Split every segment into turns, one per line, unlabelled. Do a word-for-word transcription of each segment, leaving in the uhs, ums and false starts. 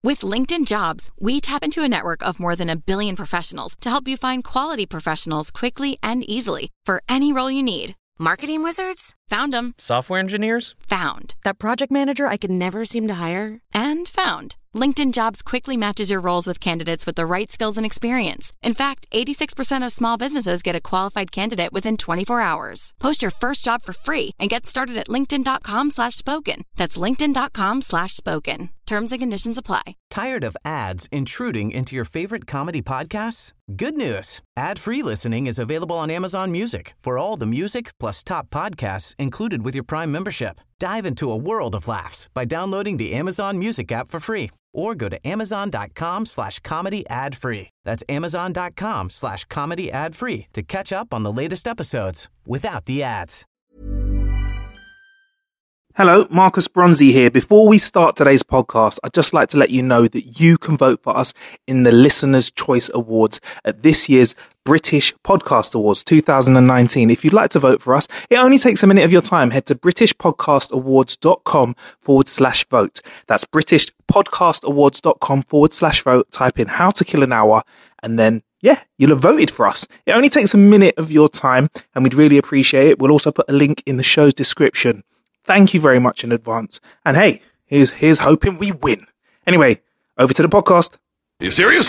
With LinkedIn Jobs, we tap into a network of more than a billion professionals to help you find quality professionals quickly and easily for any role you need. Marketing wizards? Found them.
Software engineers?
Found. That project manager I could never seem to hire? And found. LinkedIn Jobs quickly matches your roles with candidates with the right skills and experience. In fact, eighty-six percent of small businesses get a qualified candidate within twenty-four hours. Post your first job for free and get started at linkedin.com slash spoken. That's linkedin.com slash spoken. Terms and conditions apply.
Tired of ads intruding into your favorite comedy podcasts? Good news. Ad-free listening is available on Amazon Music for all the music plus top podcasts included with your Prime membership. Dive into a world of laughs by downloading the Amazon Music app for free or go to amazon.com slash comedy ad free. That's amazon.com slash comedy ad free to catch up on the latest episodes without the ads.
Hello, Marcus Bronzy here. Before we start today's podcast, I'd just like to let you know that you can vote for us in the Listener's Choice Awards at this year's British Podcast Awards two thousand nineteen. If you'd like to vote for us, it only takes a minute of your time. Head to britishpodcastawards.com forward slash vote. That's britishpodcastawards.com forward slash vote. Type in How to Kill an Hour and then yeah, you'll have voted for us. It only takes a minute of your time and we'd really appreciate it. We'll also put a link in the show's description. Thank you very much in advance. And hey, here's, here's hoping we win. Anyway, over to the podcast.
Are you serious?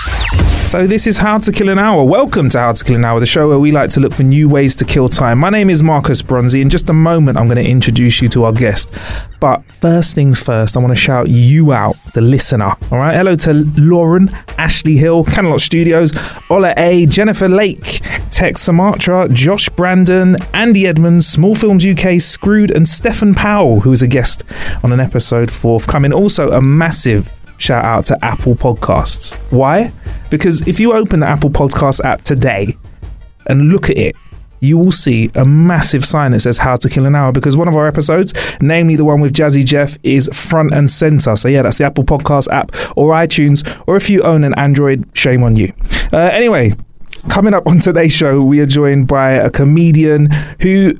So this is How to Kill an Hour. Welcome to How to Kill an Hour, the show where we like to look for new ways to kill time. My name is Marcus Bronzy. In just a moment, I'm going to introduce you to our guest. But first things first, I want to shout you out, the listener. All right. Hello to Lauren, Ashley Hill, Canalot Studios, Ola A, Jennifer Lake, Tex Sumatra, Josh Brandon, Andy Edmonds, Small Films U K, Screwed, and Stefan Powell, who is a guest on an episode forthcoming. Also, a massive shout out to Apple Podcasts. Why? Because if you open the Apple Podcast app today and look at it, you will see a massive sign that says How to Kill an Hour, because one of our episodes, namely the one with Jazzy Jeff, is front and center. So yeah, that's the Apple Podcast app or iTunes, or if you own an Android, shame on you. Uh, anyway, coming up on today's show, we are joined by a comedian who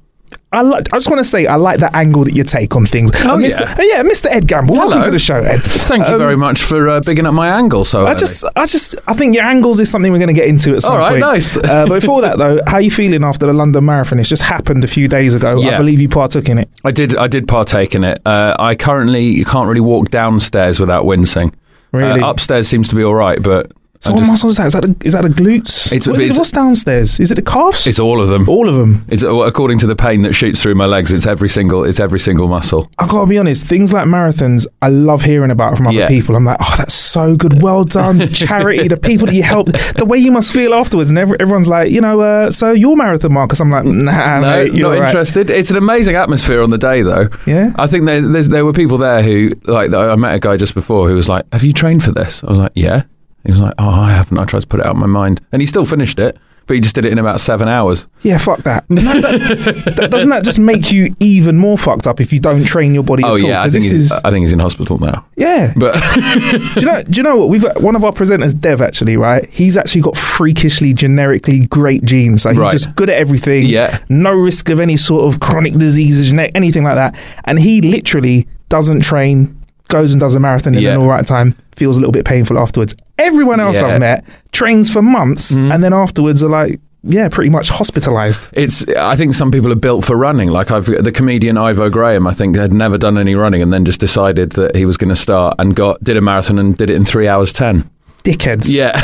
I like. I just want to say I like the angle that you take on things.
Oh,
uh, Mister
yeah.
Uh, yeah, Mister Ed Gamble.
Hello.
Welcome to the show, Ed.
Thank you um, very much for uh, bigging up my angle so
I
early.
just, I just, I think your angles is something we're going to get into at some
All right,
point.
nice.
uh, but before that, though, how are you feeling after the London Marathon? It's just happened a few days ago.
Yeah.
I believe you partook in it.
I did I did partake in it. Uh, I currently you can't really walk downstairs without wincing.
Really?
Uh, upstairs seems to be all right, but
So
I
what
just-
muscle is that? Is that the, is that the glutes?
It's-
What is it?
it's-
What's downstairs? Is it the calves?
It's all of them.
all of them.
It's uh, according to the pain that shoots through my legs. It's every single. It's every single muscle.
I gotta be honest. Things like marathons, I love hearing about from other
Yeah.
people. I'm like, oh, that's so good. Well done, charity. The people that you help, the way you must feel afterwards, and every, everyone's like, you know, uh, so your marathon, Marcus. I'm like, nah,
No,
mate, you're
not
right.
interested. It's an amazing atmosphere on the day, though.
Yeah.
I think there, there's, there were people there who, like, I met a guy just before who was like, "Have you trained for this?" I was like, "Yeah." He was like, "Oh, I haven't. I tried to put it out of my mind," and he still finished it, but he just did it in about seven hours.
Yeah, fuck that. No, that, that. Doesn't that just make you even more fucked up if you don't train your body
Oh
at all?
yeah, I
'Cause
think
this
he's,
is,
I think he's in hospital now.
yeah.
But
do you know? Do you know what? We've got one of our presenters, Dev, actually, right? He's actually got freakishly, generically great genes. Like he's
Right.
just good at everything.
Yeah.
No risk of any sort of chronic diseases, genetic, anything like that. And he literally doesn't train, goes and does a marathon in
Yeah.
an all right time, feels a little bit painful afterwards. Everyone else
Yeah.
I've met trains for months and then afterwards are like, yeah, pretty much hospitalized.
it's. I think some people are built for running. Like I've the comedian Ivo Graham. I think had never done any running and then just decided that he was going to start and got did a marathon and did it in three hours ten.
Dickheads.
Yeah,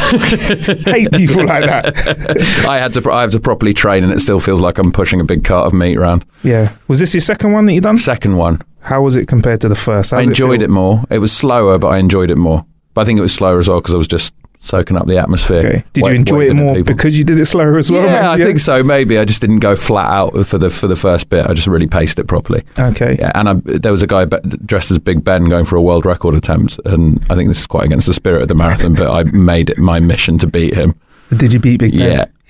Hate people like that.
I had to. I have to properly train, and it still feels like I'm pushing a big cart of meat around.
Yeah. Was this your second one that you done?
Second one,
How was it compared to the first? How
I
does
enjoyed
feel?
it more. It was slower, but I enjoyed it more. But I think it was slower as well because I was just soaking up the atmosphere.
Okay. Did
wa-
you enjoy it
waving at
more
people.
because you did it slower as well?
Yeah,
maybe?
I think so. Maybe I just didn't go flat out for the for the first bit. I just really paced it properly.
Okay.
Yeah, and I, there was a guy be- dressed as Big Ben going for a world record attempt, and I think this is quite against the spirit of the marathon, but I made it my mission to beat him.
Did you beat Big Ben?
Yeah.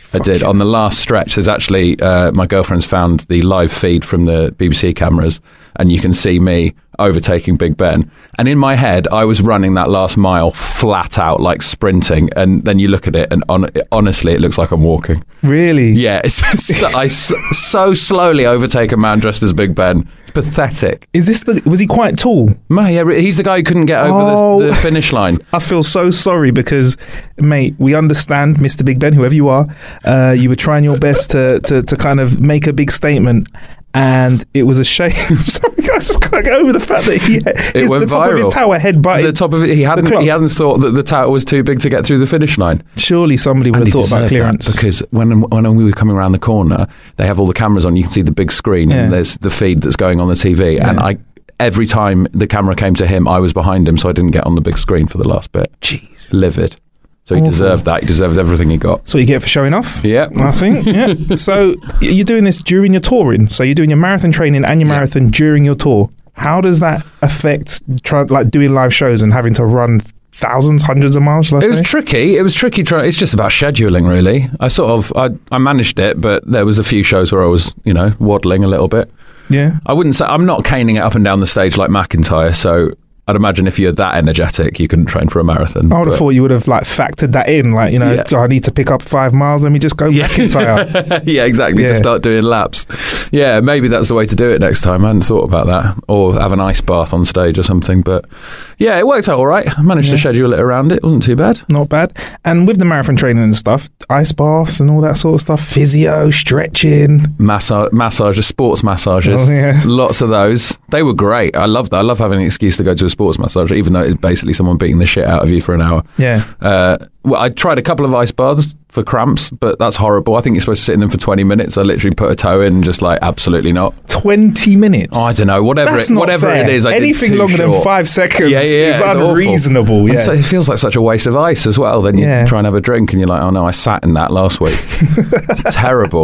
I did. On the last stretch, there's actually, uh, my girlfriend's found the live feed from the B B C cameras, and you can see me overtaking Big Ben. And in my head, I was running that last mile flat out, like sprinting. And then you look at it, and on, honestly, it looks like I'm walking.
Really?
Yeah. It's so, I s- so slowly overtake a man dressed as Big Ben. It's pathetic.
Is this the? Was he quite tall?
Ma, yeah, he's the guy who couldn't get over
Oh.
the, the finish line.
I feel so sorry because, mate, we understand, Mister Big Ben, whoever you are, uh, you were trying your best to, to, to kind of make a big statement, and it was a shame. Sorry, guys, just can't get over the fact that he his,
went
the top
viral.
of his tower head butted
The top of it, he hadn't
clock.
he hadn't thought that the tower was too big to get through the finish line.
Surely somebody would
And
have
he
thought about
deserved
clearance.
that, because when when we were coming around the corner, they have all the cameras on. You can see the big screen,
Yeah.
and there's the feed that's going on the T V. And
Yeah.
I every time the camera came to him, I was behind him, so I didn't get on the big screen for the last bit.
Jeez.
Livid. So he
Awful.
deserved that. He deserved everything he got.
That's what you get for showing off.
Yeah.
I think. Yeah. So y- you're doing this during your touring. So you're doing your marathon training and your
Yeah.
marathon during your tour. How does that affect try, like doing live shows and having to run thousands, hundreds of miles? Shall I
It was
say?
tricky. It was tricky. Trying. It's just about scheduling, really. I sort of I, I managed it, but there was a few shows where I was, you know, waddling a little bit.
Yeah.
I wouldn't say I'm not caning it up and down the stage like McIntyre. So I'd imagine if you're that energetic, you couldn't train for a marathon.
I would have
but-
thought you would have like factored that in, like, you know,
Yeah.
"Oh, I need to pick up five miles. Let me just go
Yeah.
McIntyre.
yeah, exactly.
Yeah.
To start doing laps. Yeah, maybe that's the way to do it next time. I hadn't thought about that. Or have an ice bath on stage or something. But yeah, it worked out all right. I managed
Yeah.
to schedule it around it. It wasn't too bad.
Not bad. And with the marathon training and stuff, ice baths and all that sort of stuff, physio, stretching.
Massage, massages, sports massages.
Oh, yeah.
Lots of those. They were great. I love that. I love having an excuse to go to a sports massage, even though it's basically someone beating the shit out of you for an hour.
Yeah.
Uh, well, I tried a couple of ice baths for cramps, but that's horrible. I think you're supposed to sit in them for twenty minutes. I literally put a toe in and just like, absolutely not.
twenty minutes.
Oh, I don't know. Whatever
That's
it,
not
whatever
fair.
it is, I did
Anything
too
longer than
short.
five seconds
Yeah, yeah, yeah,
is
it's awful.
unreasonable.
And
Yeah.
so it feels like such a waste of ice as well. Then you
Yeah.
try and have a drink and you're like, oh no, I sat in that last week. It's terrible.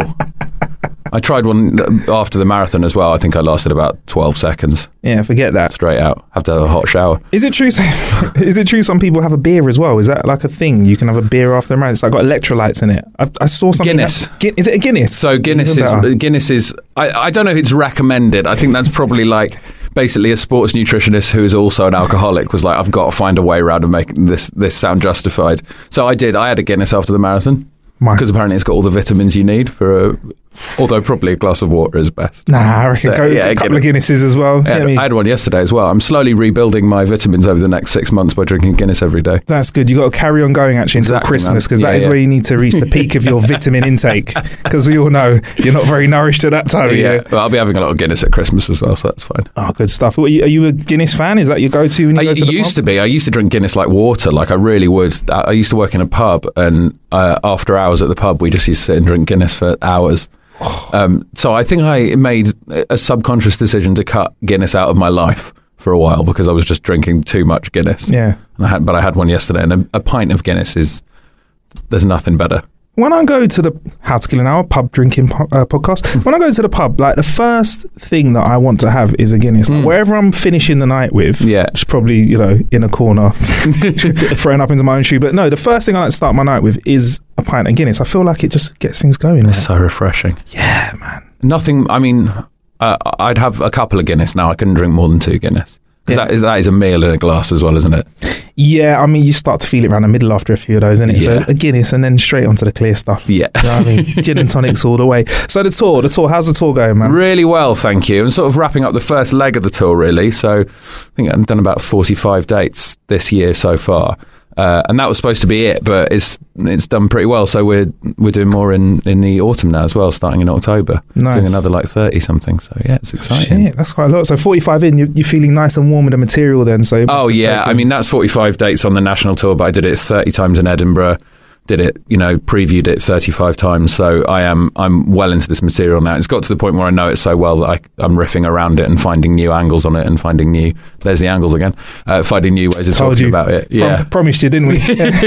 I tried one after the marathon as well. I think I lasted about twelve seconds
yeah, forget that.
straight out. Have to have a hot shower.
Is it true? Is it true? Some people have a beer as well. Is that like a thing? You can have a beer after a marathon. It's like got electrolytes in it. I, I saw something.
Guinness.
That, Gui- is it a Guinness?
So Guinness
Even
is
better.
Guinness is. I, I don't know if it's recommended. I think that's probably like basically a sports nutritionist who is also an alcoholic was like, I've got to find a way around of making this this sound justified. So I did. I had a Guinness after the marathon
My-
because apparently it's got all the vitamins you need for a. Although probably a glass of water is best.
Nah, I reckon go,
Yeah,
a couple of Guinnesses as well.
I
Get
had,
me?
I had one yesterday as well. I'm slowly rebuilding my vitamins over the next six months by drinking Guinness every day.
That's good. You got to carry on going actually until
Exactly,
Christmas,
man.
because that
Yeah,
is
yeah.
where you need to reach the peak of your vitamin intake. Because we all know you're not very nourished at that time of
Yeah,
year.
well, I'll be having a lot of Guinness at Christmas as well, so that's fine.
Oh, good stuff. Are you, are you a Guinness fan? Is that your go-to when you
I
go to the
used
pub?
to be. I used to drink Guinness like water. Like I really would. I I used to work in a pub, and uh, after hours at the pub, we just used to sit and drink Guinness for hours. Um, so I think I made a subconscious decision to cut Guinness out of my life for a while because I was just drinking too much Guinness.
Yeah.
And I had, but I had one yesterday, and a, a pint of Guinness is there's nothing better.
When I go to the How to Kill an Hour pub drinking po- uh, podcast, when I go to the pub, like the first thing that I want to have is a Guinness. Like,
Mm.
wherever I'm finishing the night with,
Yeah.
which is probably, you know, in a corner, throwing up into my own shoe. But no, the first thing I like to start my night with is a pint of Guinness. I feel like it just gets things going.
It's
Like,
so refreshing.
yeah, man.
Nothing. I mean, uh, I'd have a couple of Guinness now. I couldn't drink more than two Guinness because
Yeah.
that is that is a meal in a glass as well, isn't it?
Yeah, I mean, you start to feel it around the middle after a few of those, innit?
Yeah.
So a Guinness and then straight onto the clear stuff.
Yeah.
You know what I mean? Gin and tonics all the way. So the tour, the tour, how's the tour going, man?
Really well, thank you. And sort of wrapping up the first leg of the tour, really. So I think I've done about forty-five dates this year so far. Uh, and that was supposed to be it, but it's it's done pretty well. So we're we're doing more in, in the autumn now as well, starting in October.
Nice.
Doing another like thirty something. So yeah, it's exciting.
Shit, that's quite a lot. So forty-five in, you're, you're feeling nice and warm with the material then. So it must
Oh
have
yeah,
taken-
I mean that's forty-five dates on the national tour, but I did it thirty times in Edinburgh. Did it, you know, previewed it thirty-five times. So I am, I'm well into this material now. It's got to the point where I know it so well that I, I'm riffing around it and finding new angles on it and finding new. There's the angles again. Uh, finding new ways of
Told
talking
you.
about it.
Prom-
Yeah,
promised you, didn't we?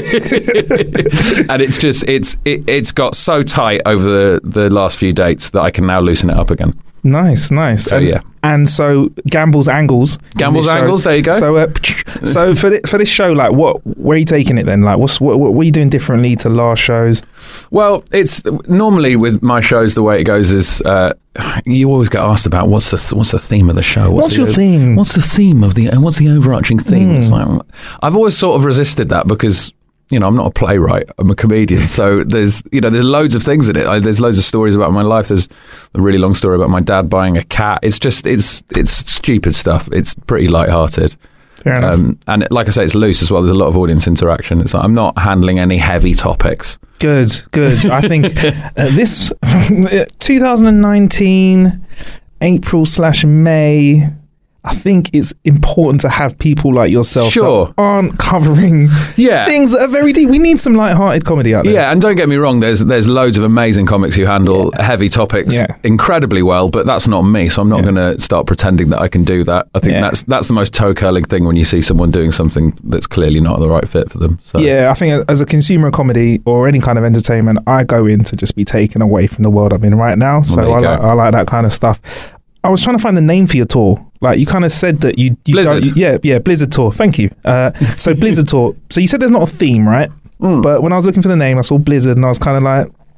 and it's just it's it, it's got so tight over the the last few dates that I can now loosen it up again.
Nice, nice.
So
and,
yeah.
And so Gamble's Angles.
Gamble's Angles, there you go.
So uh, so for th- for this show, like, what where are you taking it then? Like, what's what, what are you doing differently to last shows?
Well, it's normally with my shows, the way it goes is uh, you always get asked about what's the th- what's the theme of the show.
What's, what's
the,
your theme?
What's the theme of the and what's the overarching theme?
Mm.
It's like, I've always sort of resisted that because, you know, I'm not a playwright. I'm a comedian. So there's, you know, there's loads of things in it. I, there's loads of stories about my life. There's a really long story about my dad buying a cat. It's just, it's it's stupid stuff. It's pretty lighthearted.
Fair enough.
Um, and like I say, it's loose as well. There's a lot of audience interaction. It's like, I'm not handling any heavy topics.
Good, good. I think uh, this twenty nineteen, April slash May, I think it's important to have people like yourself
Sure.
that aren't covering
Yeah.
things that are very deep. We need some light-hearted comedy out there.
Yeah, and don't get me wrong, there's there's loads of amazing comics who handle
Yeah.
heavy topics
Yeah.
incredibly well, but that's not me, so I'm not
Yeah.
going to start pretending that I can do that. I think
Yeah.
that's that's the most toe-curling thing when you see someone doing something that's clearly not the right fit for them. So.
Yeah, I think as a consumer of comedy or any kind of entertainment, I go in to just be taken away from the world I'm in right now. So
there you
I,
go.
like, I like that kind of stuff. I was trying to find the name for your tour. Like, you kind of said that you... you
Blizzard.
Don't, yeah, yeah, Blizzard Tour. Thank you. Uh, so Blizzard Tour. So you said there's not a theme, right?
Mm.
But when I was looking for the name, I saw Blizzard and I was kind of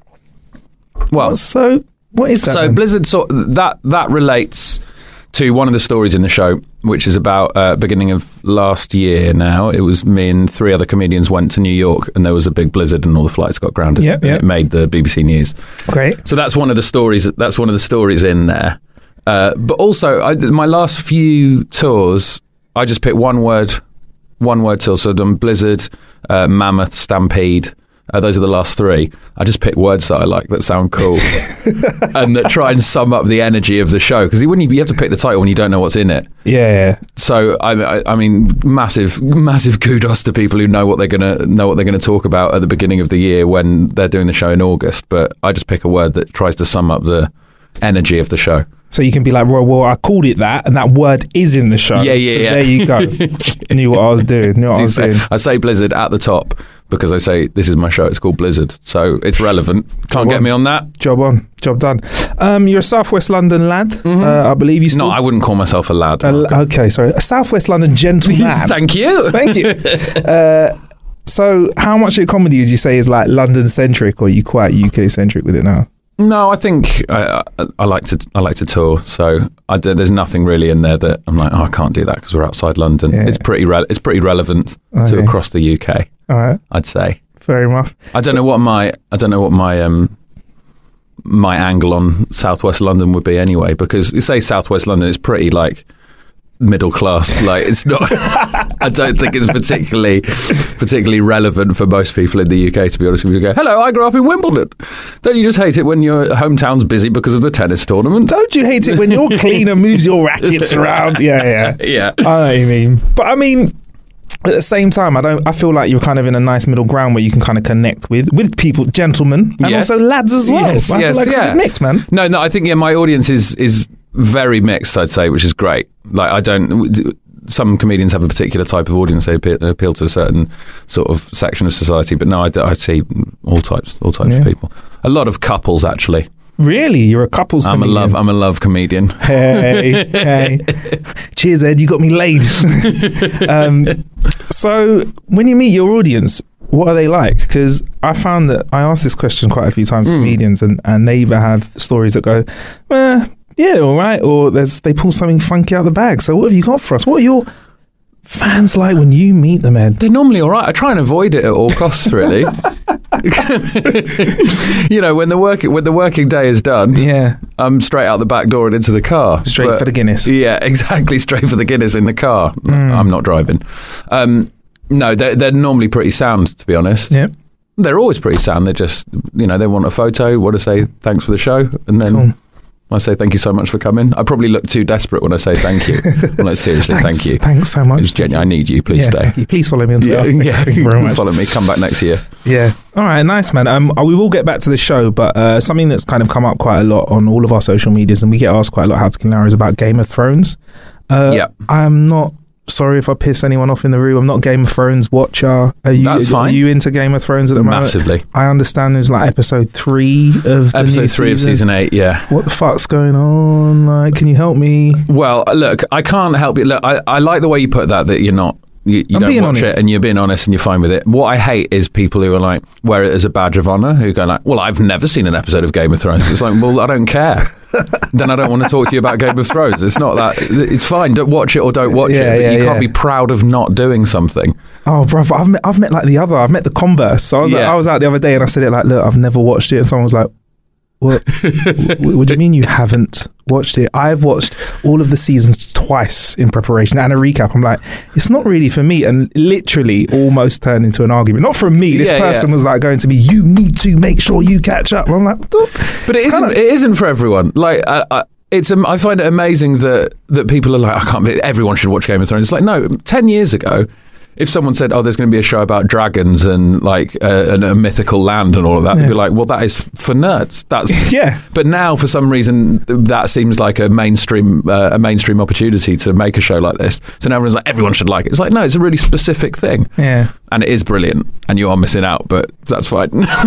like...
Well,
So what is that
so
then?
Blizzard, sort that that relates to one of the stories in the show, which is about uh, beginning of last year now. It was me and three other comedians went to New York and there was a big blizzard and all the flights got grounded.
Yep,
and
yep.
It made the B B C News.
Great.
So that's one of the stories. That's one of the stories in there. Uh, but also, I, my last few tours, I just picked one word, one word tour. So I've done Blizzard, uh, Mammoth, Stampede. Uh, those are the last three. I just pick words that I like that sound cool and that try and sum up the energy of the show. Because when you, you have to pick the title when you don't know what's in it.
Yeah.
So I, I, I mean, massive, massive kudos to people who know what they're gonna know what they're gonna talk about at the beginning of the year when they're doing the show in August. But I just pick a word that tries to sum up the energy of the show.
So you can be like, well, well, I called it that, and that word is in the show.
Yeah, yeah,
so
yeah.
there you go. Knew what I was doing. Knew what I was
say,
doing.
I say Blizzard at the top because I say this is my show. It's called Blizzard, so it's relevant. Can't get me on that.
Job on, job done. Um, you're a South West London lad,
Mm-hmm.
uh, I believe you. Still,
No, I wouldn't call myself a lad.
a l- okay, sorry, a South West London gentleman.
Thank you.
Thank you. Uh, so, how much of your comedy would you say is like London centric, or are you quite U K centric with it now?
No, I think I, I, I like to I like to tour, so I, there's nothing really in there that I'm like, oh, I can't do that because we're outside London.
Yeah.
It's pretty re- it's pretty relevant
Okay.
to across the U K.
All right,
I'd say.
fair enough.
I don't know what my I don't know what my um my angle on Southwest London would be anyway, because you say Southwest London, it's pretty like middle class. Like it's not. I don't think it's particularly particularly relevant for most people in the U K. To be honest with you, go, hello, I grew up in Wimbledon. Don't you just hate it when your hometown's busy because of the tennis tournament?
Don't you hate it when your cleaner moves your rackets around? Yeah, yeah,
Yeah.
I know what you mean. But I mean, at the same time, I don't. I feel like you're kind of in a nice middle ground where you can kind of connect with with people, gentlemen, and
Yes.
also lads as well.
Yes,
I
yes,
feel like it's a
yeah.
good mix, man.
No, no, I think yeah, my audience is is very mixed. I'd say, which is great. Like I don't. Some comedians have a particular type of audience; they appeal, appeal to a certain sort of section of society. But no, I, I see all types, all types
Yeah.
of people. A lot of couples, actually.
Really, you're a couples.
I'm a
comedian.
love. I'm a love comedian.
Hey, hey. Cheers, Ed. You got me laid. um, so, when you meet your audience, what are they like? Because I found that I asked this question quite a few times to
Mm.
comedians, and, and they either have stories that go, eh, yeah, all right, or there's they pull something funky out the bag. So, what have you got for us? What are your fans like when you meet them, Ed?
They're normally all right. I try and avoid it at all costs, really. You know, when the work when the working day is done,
Yeah,
I'm straight out the back door and into the car.
straight
But-
for the Guinness.
Yeah, exactly. Straight for the Guinness in the car.
Mm.
I'm not driving. Um, no, they're, they're normally pretty sound, to be honest.
Yeah,
They're always pretty sound. They just, you know, they want a photo, want to say thanks for the show, and then
cool.
I say thank you so much for coming. I probably look too desperate when I say thank you. I'm like, seriously,
Thanks,
thank you.
Thanks so much.
It's genuine. I need you. Please
Yeah,
stay.
thank you. Please follow me on
Yeah,
Twitter.
yeah.
Thank you very much.
Follow me. Come back next year.
Yeah. All right. Nice, man. Um, we will get back to the show, but uh, something that's kind of come up quite a lot on all of our social medias, and we get asked quite a lot how to kill an hour, is about Game of Thrones. Uh,
Yeah.
I'm not sorry if I piss anyone off in the room. I'm not Game of Thrones watcher. Are you,
That's fine.
Are you into Game of Thrones at the moment?
Massively.
I understand there's like episode three of the
Episode
new
three of season eight, yeah.
What the fuck's going on? Like, can you help me?
Well, look, I can't help you. Look, I, I like the way you put that, that you're not, you, you
I'm
don't
being
watch
honest.
it and you're being honest and you're fine with it. What I hate is people who are like, wear it as a badge of honour, who go like, well, I've never seen an episode of Game of Thrones. It's like, well, I don't care. Then I don't want to talk to you about Game of Thrones. It's not that, it's fine. Don't watch it or don't watch
Yeah,
it, but
yeah,
you can't
yeah.
be proud of not doing something.
Oh, bro, I've met, I've met like the other. I've met the converse. So I was, like,
Yeah.
I was out the other day and I said it like, look, I've never watched it. And someone was like, what? W- what do you mean you haven't watched it? I've watched all of the seasons twice in preparation and a recap. I'm like, it's not really for me, and literally almost turned into an argument. Not from me. This
Yeah,
person
yeah.
was like going to me, you need to make sure you catch up. And I'm like, "Duh."
But it
It's
isn't.
kinda-
It isn't for everyone. Like, I, I, it's. Um, I find it amazing that that people are like, I can't. Be, everyone should watch Game of Thrones. It's like, no. Ten years ago, if someone said, "Oh, there's going to be a show about dragons and like uh, and a mythical land and all of that," they'd be like, "Well, that is f- for nerds." That's
Yeah.
But now, for some reason, that seems like a mainstream uh, a mainstream opportunity to make a show like this. So now everyone's like, everyone should like it. It's like, no, it's a really specific thing.
Yeah.
And it is brilliant, and you are missing out, but that's fine.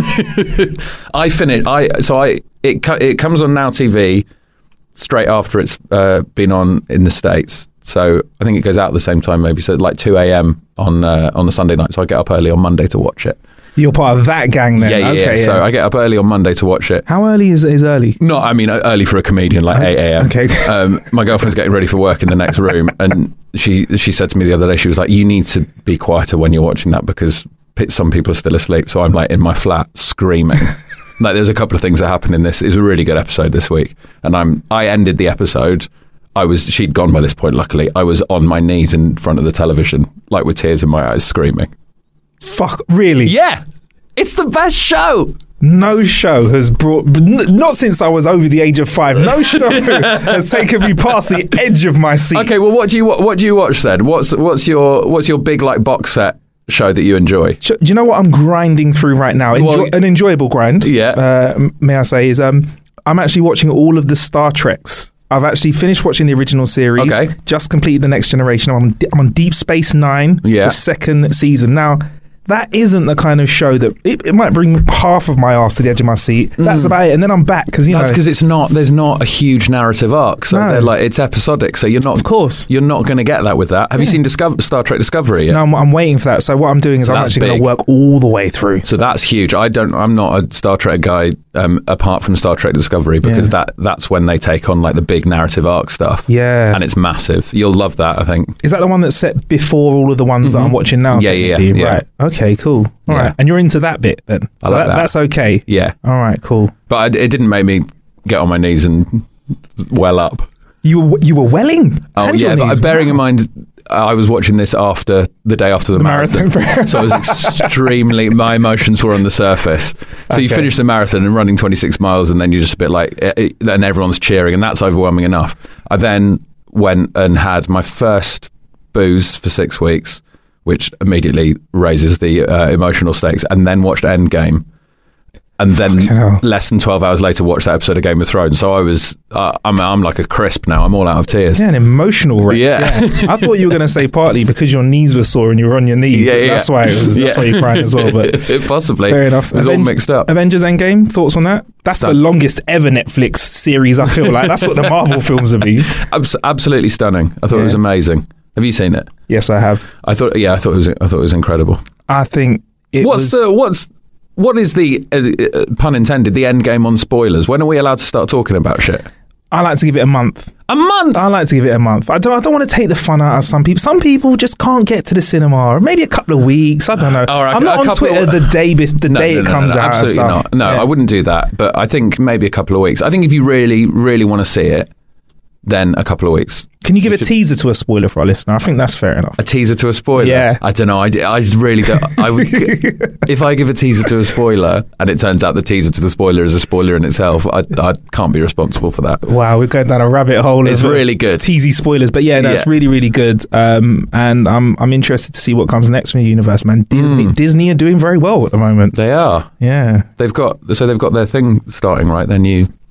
I finished. I so I it co- it comes on Now T V straight after it's uh, been on in the States. So I think it goes out at the same time, maybe so like two a.m. on uh, on the Sunday night. So I get up early on Monday to watch it.
You're part of that gang then.
Yeah, yeah,
okay,
yeah. So I get up early on Monday to watch it.
How early is is early?
Not, I mean, early for a comedian, like eight a.m.
Okay.
Um, my girlfriend's getting ready for work in the next room, and she she said to me the other day, she was like, "You need to be quieter when you're watching that because p- some people are still asleep." So I'm like in my flat screaming. Like, there's a couple of things that happened in this. It was a really good episode this week, and I'm I ended the episode. I was she'd gone by this point. Luckily, I was on my knees in front of the television, like with tears in my eyes, screaming.
Fuck, really?
Yeah, it's the best show.
No show has brought, n- not since I was over the age of five, no show has taken me past the edge of my seat.
Okay, well, what do you what, what do you watch then? What's what's your what's your big like box set show that you enjoy?
Sh- Do you know what I'm grinding through right now? Enjoy-
Well,
an enjoyable grind,
Yeah.
uh, m- may I say, is um, I'm actually watching all of the Star Treks. I've actually finished watching the original series.
Okay.
Just completed the Next Generation. I'm on, D- I'm on Deep Space Nine,
Yeah.
the second season. Now, that isn't the kind of show that it, it might bring half of my ass to the edge of my seat. That's about it, and then I'm back because you
That's
know.
because it's not. There's not a huge narrative arc, so
No.
they're like it's episodic. So you're not,
Of course.
you're not going to get that with that. Have you seen Discover, Star Trek Discovery yet?
No, I'm, I'm waiting for that. So what I'm doing is I'm
That's
actually going
big.
to work all the way through.
So that's huge. I don't. I'm not a Star Trek guy. Um, apart from Star Trek Discovery, because
Yeah.
that that's when they take on like the big narrative arc stuff.
Yeah.
and it's massive. You'll love that. I think.
Is that the one that's set before all of the ones that I'm watching now?
Yeah, yeah,
technically?
yeah.
Right. Okay, cool. All
Yeah.
right. And you're into that bit then?
I
So
like that.
That's okay.
Yeah,
All right, cool.
but I, it didn't make me get on my knees and well up.
You were you were welling.
Oh
And
yeah,
your
but
knees.
bearing in
Wow.
mind, I was watching this after the day after the,
The
marathon,
marathon.
so I was extremely. My emotions were on the surface. So you
Okay.
finish the marathon and running twenty-six miles, and then you're just a bit like, eh, eh, and everyone's cheering, and that's overwhelming enough. I then went and had my first booze for six weeks, which immediately raises the uh, emotional stakes, and then watched Endgame. And then
Fucking hell.
less than twelve hours later, watched that episode of Game of Thrones. So I was, uh, I'm, I'm like a crisp now. I'm all out of tears.
Yeah, an emotional wreck.
Yeah.
I thought you were going to say partly because your knees were sore and you were on your knees.
Yeah, yeah.
That's why it was, that's
Yeah.
why you're crying as well. But
Possibly.
fair enough.
It was all
Aven-
mixed up.
Avengers Endgame, thoughts on that? That's the
Stun-
longest ever Netflix series, I feel like. That's what the Marvel films have been.
Abs- absolutely stunning. I thought
Yeah.
it was amazing. Have you seen it?
Yes, I have.
I thought, yeah, I thought it was, I thought it was incredible.
I think it
what's
was...
the, what's, what is the, uh, uh, pun intended, the end game on spoilers? When are we allowed to start talking about shit?
I like to give it a month.
A month?
I like to give it a month. I don't. I don't want to take the fun out of some people. Some people just can't get to the cinema. Or maybe a couple of weeks. I don't know.
All right,
I'm not
a
on
couple-
Twitter the day bef- the
No,
day
no,
it
no,
comes
no, no,
out. and
absolutely
stuff.
not. No,
Yeah.
I wouldn't do that. But I think maybe a couple of weeks. I think if you really, really want to see it, then a couple of weeks.
Can you give
You
a
should-
teaser to a spoiler for our listener? I think that's fair enough.
A teaser to a spoiler?
Yeah.
I don't know. I, d- I just really don't. I would, if I give a teaser to a spoiler and it turns out the teaser to the spoiler is a spoiler in itself, I, I can't be responsible for that.
Wow, we're going down a rabbit hole.
It's
of, uh,
really good.
Teasy spoilers, but yeah, no, it's
Yeah.
really, really good. Um, and I'm I'm interested to see what comes next from the universe, man. Disney
Mm.
Disney are doing very well at the moment.
They are.
Yeah.
They've got so they've got their thing starting right. Their new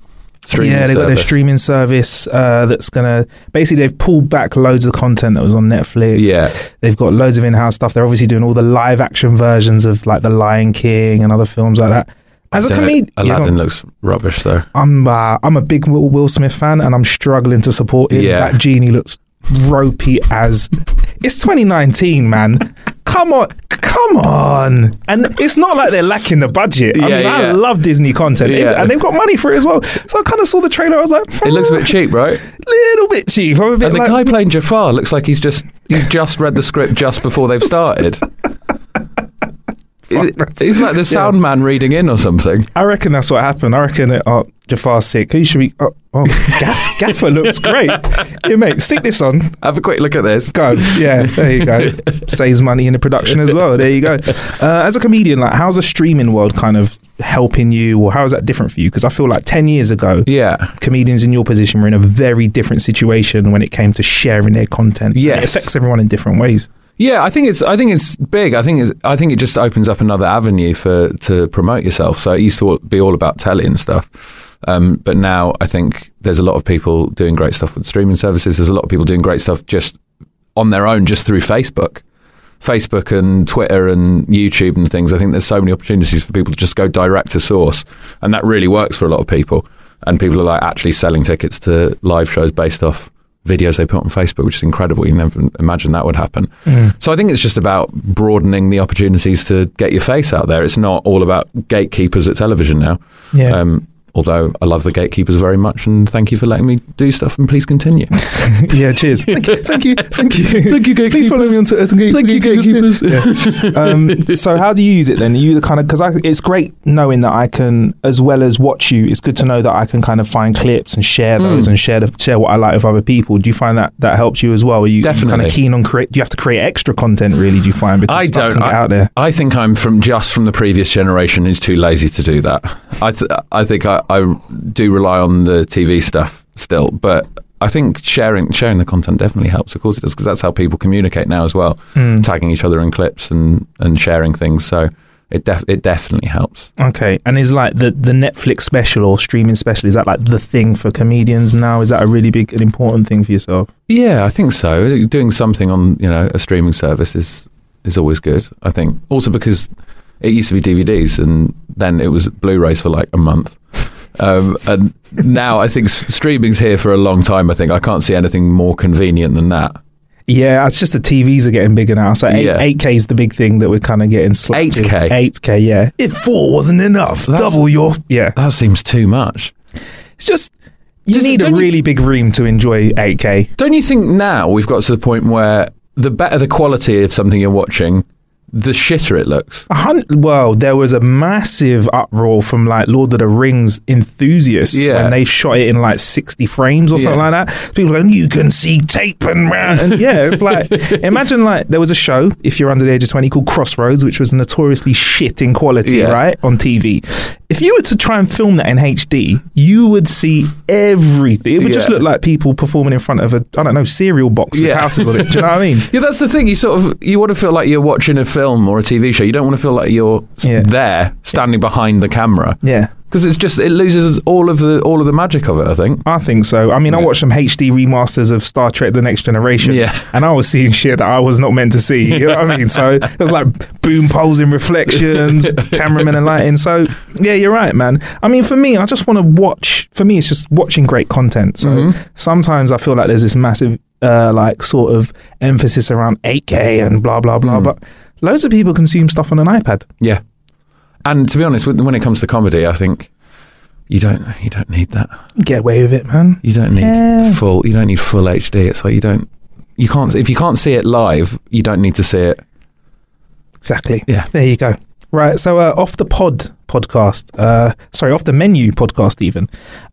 streaming
yeah, they've got their
service.
streaming service uh, that's going to... Basically, they've pulled back loads of content that was on Netflix.
Yeah.
They've got loads of in-house stuff. They're obviously doing all the live-action versions of like The Lion King and other films like that. As a comedian...
Aladdin looks rubbish, though.
I'm, uh, I'm a big Will, Will Smith fan, and I'm struggling to support him.
Yeah.
That genie looks ropey as... It's twenty nineteen, man. Come on, come on. And it's not like they're lacking the budget. I
Yeah,
mean,
yeah.
I love Disney content,
Yeah.
and they've got money for it as well. So I kind of saw the trailer, I was like...
It looks a bit cheap, right?
Little bit cheap. I'm a bit
And the
like,
guy playing Jafar looks like he's just he's just read the script just before they've started. It- He's like the sound man reading in or something.
I reckon that's what happened. I reckon it, oh, Jafar's sick. Who should we... Oh, oh Gaff, Gaffer looks great. Yeah, mate, stick this on.
Have a quick look at this.
Go. Yeah, there you go. Saves money in the production as well. There you go. Uh, as a comedian, like, how's the streaming world kind of helping you, or how is that different for you? Because I feel like ten years ago,
Yeah.
comedians in your position were in a very different situation when it came to sharing their content.
Yes.
It affects everyone in different ways.
Yeah, I think it's I think it's big. I think it's, I think it just opens up another avenue for to promote yourself. So it used to be all about telly and stuff, um, but now I think there's a lot of people doing great stuff with streaming services. There's a lot of people doing great stuff just on their own, just through Facebook, Facebook and Twitter and YouTube and things. I think there's so many opportunities for people to just go direct to source, and that really works for a lot of people. And people are like actually selling tickets to live shows based off videos they put on Facebook, which is incredible. You never imagine that would happen. Mm. So I think it's just about broadening the opportunities to get your face out there. It's not all about gatekeepers at television now.
Yeah.
Um, although I love the gatekeepers very much, and thank you for letting me do stuff, and please continue.
Yeah, cheers. Thank you, thank you, thank you.
Thank you, gatekeepers.
Please follow me on Twitter.
Thank you, gatekeepers.
Yeah. Um, so how do you use it then? Are you the kind of, because it's great knowing that I can, as well as watch you, it's good to know that I can kind of find clips and share those mm. and share the, share what I like with other people. Do you find that that helps you as well? Are you,
Definitely.
you kind of keen on create? Do you have to create extra content really? Do you find because
I
stuff
don't
can get
I,
out there?
I think I'm from just from the previous generation who's too lazy to do that. I th- I think I, I do rely on the T V stuff still, but I think sharing sharing the content definitely helps. Of course it does, because that's how people communicate now as well, mm. tagging each other in clips and, and sharing things. So it def- it definitely helps.
Okay, and is like the, the Netflix special or streaming special, is that like the thing for comedians now? Is that a really big and important thing for yourself?
Yeah, I think so. Doing something on, you know, a streaming service is is always good, I think. Also because it used to be D V Ds and then it was Blu-rays for like a month. Um, and now I think streaming's here for a long time. I think I can't see anything more convenient than that.
Yeah, it's just the T Vs are getting bigger now. So eight,
Yeah.
eight K is the big thing that we're kind of getting slapped
eight K?
with. eight K, yeah. If four wasn't enough,
That's-
double your... Yeah.
That seems too much.
It's just... You
Does it-
need a
don't you-
really big room to enjoy eight K.
Don't you think now we've got to the point where the better the quality of something you're watching, the shitter it looks?
A hundred, well, there was a massive uproar from like Lord of the Rings enthusiasts
Yeah.
when they've shot it in like sixty frames or something
Yeah.
like that. People are going, you can see tape and, and yeah, it's like, imagine like there was a show, if you're under the age of twenty, called Crossroads, which was notoriously shit in quality,
Yeah.
right, on T V. If you were to try and film that in H D, you would see everything. It would just
Yeah.
look like people performing in front of a, I don't know, cereal box with
Yeah.
houses on it. Do you know what I mean?
Yeah, that's the thing. You sort of you want to feel like you're watching a film or a T V show. You don't want to feel like you're s-
Yeah.
there standing behind the camera,
Yeah.
because it's just it loses all of the all of the magic of it, I think.
I think so. I mean, I
Yeah.
watched some H D remasters of Star Trek The Next Generation,
Yeah.
and I was seeing shit that I was not meant to see. You know what I mean? So it was like boom poles in reflections, cameramen and lighting. So yeah, you're right, man. I mean, for me, I just want to watch. For me, it's just watching great content. So
Mhm.
sometimes I feel like there's this massive, uh, like, sort of emphasis around eight K and blah, blah, blah.
Mm.
But loads of people consume stuff on an iPad.
Yeah, and to be honest, when when it comes to comedy, I think you don't you don't need that.
Get away with it, man.
You don't need
Yeah.
full. You don't need full H D. It's like you don't. You can't. If you can't see it live, you don't need to see it.
Exactly.
Yeah.
There you go. Right. So uh, off the pod podcast, uh, sorry, off the menu podcast even.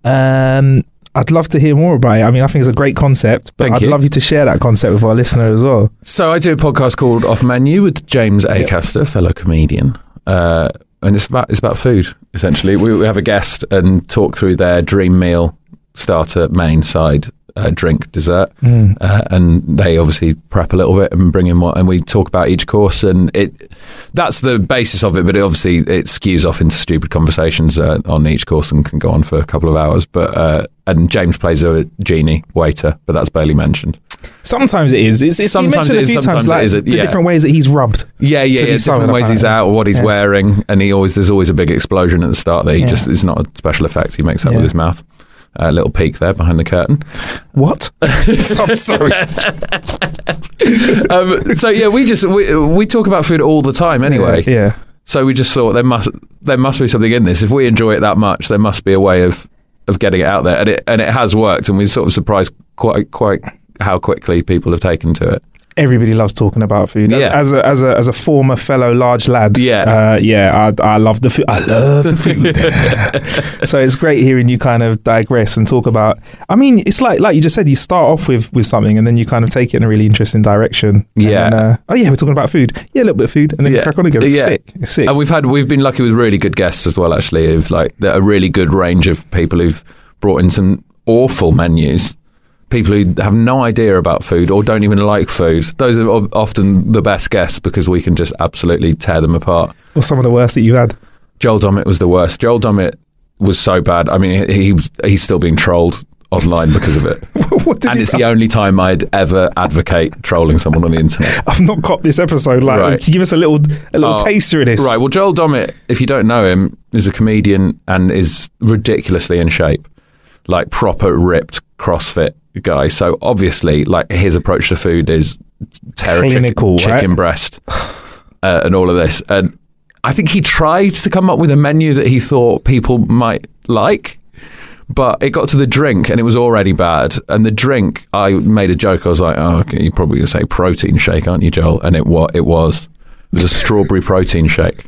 Um, I'd love to hear more about it. I mean, I think it's a great concept, but
Thank
I'd
you.
love you to share that concept with our listener as well.
So I do a podcast called Off Menu with James Acaster, fellow comedian, uh, and it's about it's about food essentially. We, we have a guest and talk through their dream meal, starter, main, side, uh, drink, dessert,
Mm.
uh, and they obviously prep a little bit and bring in what, and we talk about each course, and it that's the basis of it. But it obviously it skews off into stupid conversations uh, on each course and can go on for a couple of hours. But uh, and James plays a genie waiter, but that's barely mentioned.
Sometimes it is. It's, it's
Sometimes
been mentioned
it
a
is,
few
sometimes
times, like
it isn't,
the
yeah.
different ways that he's rubbed.
Yeah, yeah,
to
yeah.
be someone
Different ways he's
apparently.
out, or what he's
Yeah.
wearing, and he always there's always a big explosion at the start that he
Yeah.
just it's not a special effect. He makes that
Yeah.
with his mouth. A little peek there behind the curtain.
What? I'm sorry.
um, so yeah, we just we, we talk about food all the time anyway.
Yeah. yeah.
So we just thought there must there must be something in this. If we enjoy it that much, there must be a way of, of getting it out there, and it and it has worked. And we're sort of surprised quite quite how quickly people have taken to it.
Everybody loves talking about food. As,
Yeah.
as a as a as a former fellow large lad,
Yeah.
uh, yeah, I, I love the food. I love the food. So it's great hearing you kind of digress and talk about. I mean, it's like like you just said, you start off with with something and then you kind of take it in a really interesting direction. And
Yeah.
then, uh, oh yeah, we're talking about food. Yeah, a little bit of food, and then you
Yeah.
crack on again. It's
Yeah.
sick. It's sick.
And we've had we've been lucky with really good guests as well. Actually, of like a really good range of people who've brought in some awful menus. People who have no idea about food or don't even like food. Those are of- often the best guests because we can just absolutely tear them apart.
What's some of the worst that you had?
Joel Dommett was the worst. Joel Dommett was so bad. I mean, he, he was he's still being trolled online because of it.
What did
And
he
it's the only time I'd ever advocate trolling someone on the internet.
I've not copped this episode. Like,
Right.
can you give us a little a little
Oh,
taster of this?
Right. Well, Joel Dommett, if you don't know him, is a comedian and is ridiculously in shape, like proper ripped CrossFit guy. So obviously, like his approach to food is terror
Clinical,
chicken,
right?
chicken breast uh, and all of this. And I think he tried to come up with a menu that he thought people might like. But it got to the drink and it was already bad. And the drink, I made a joke. I was like, oh, okay, you're probably going to say protein shake, aren't you, Joel? And it, what it was, it was a strawberry protein shake.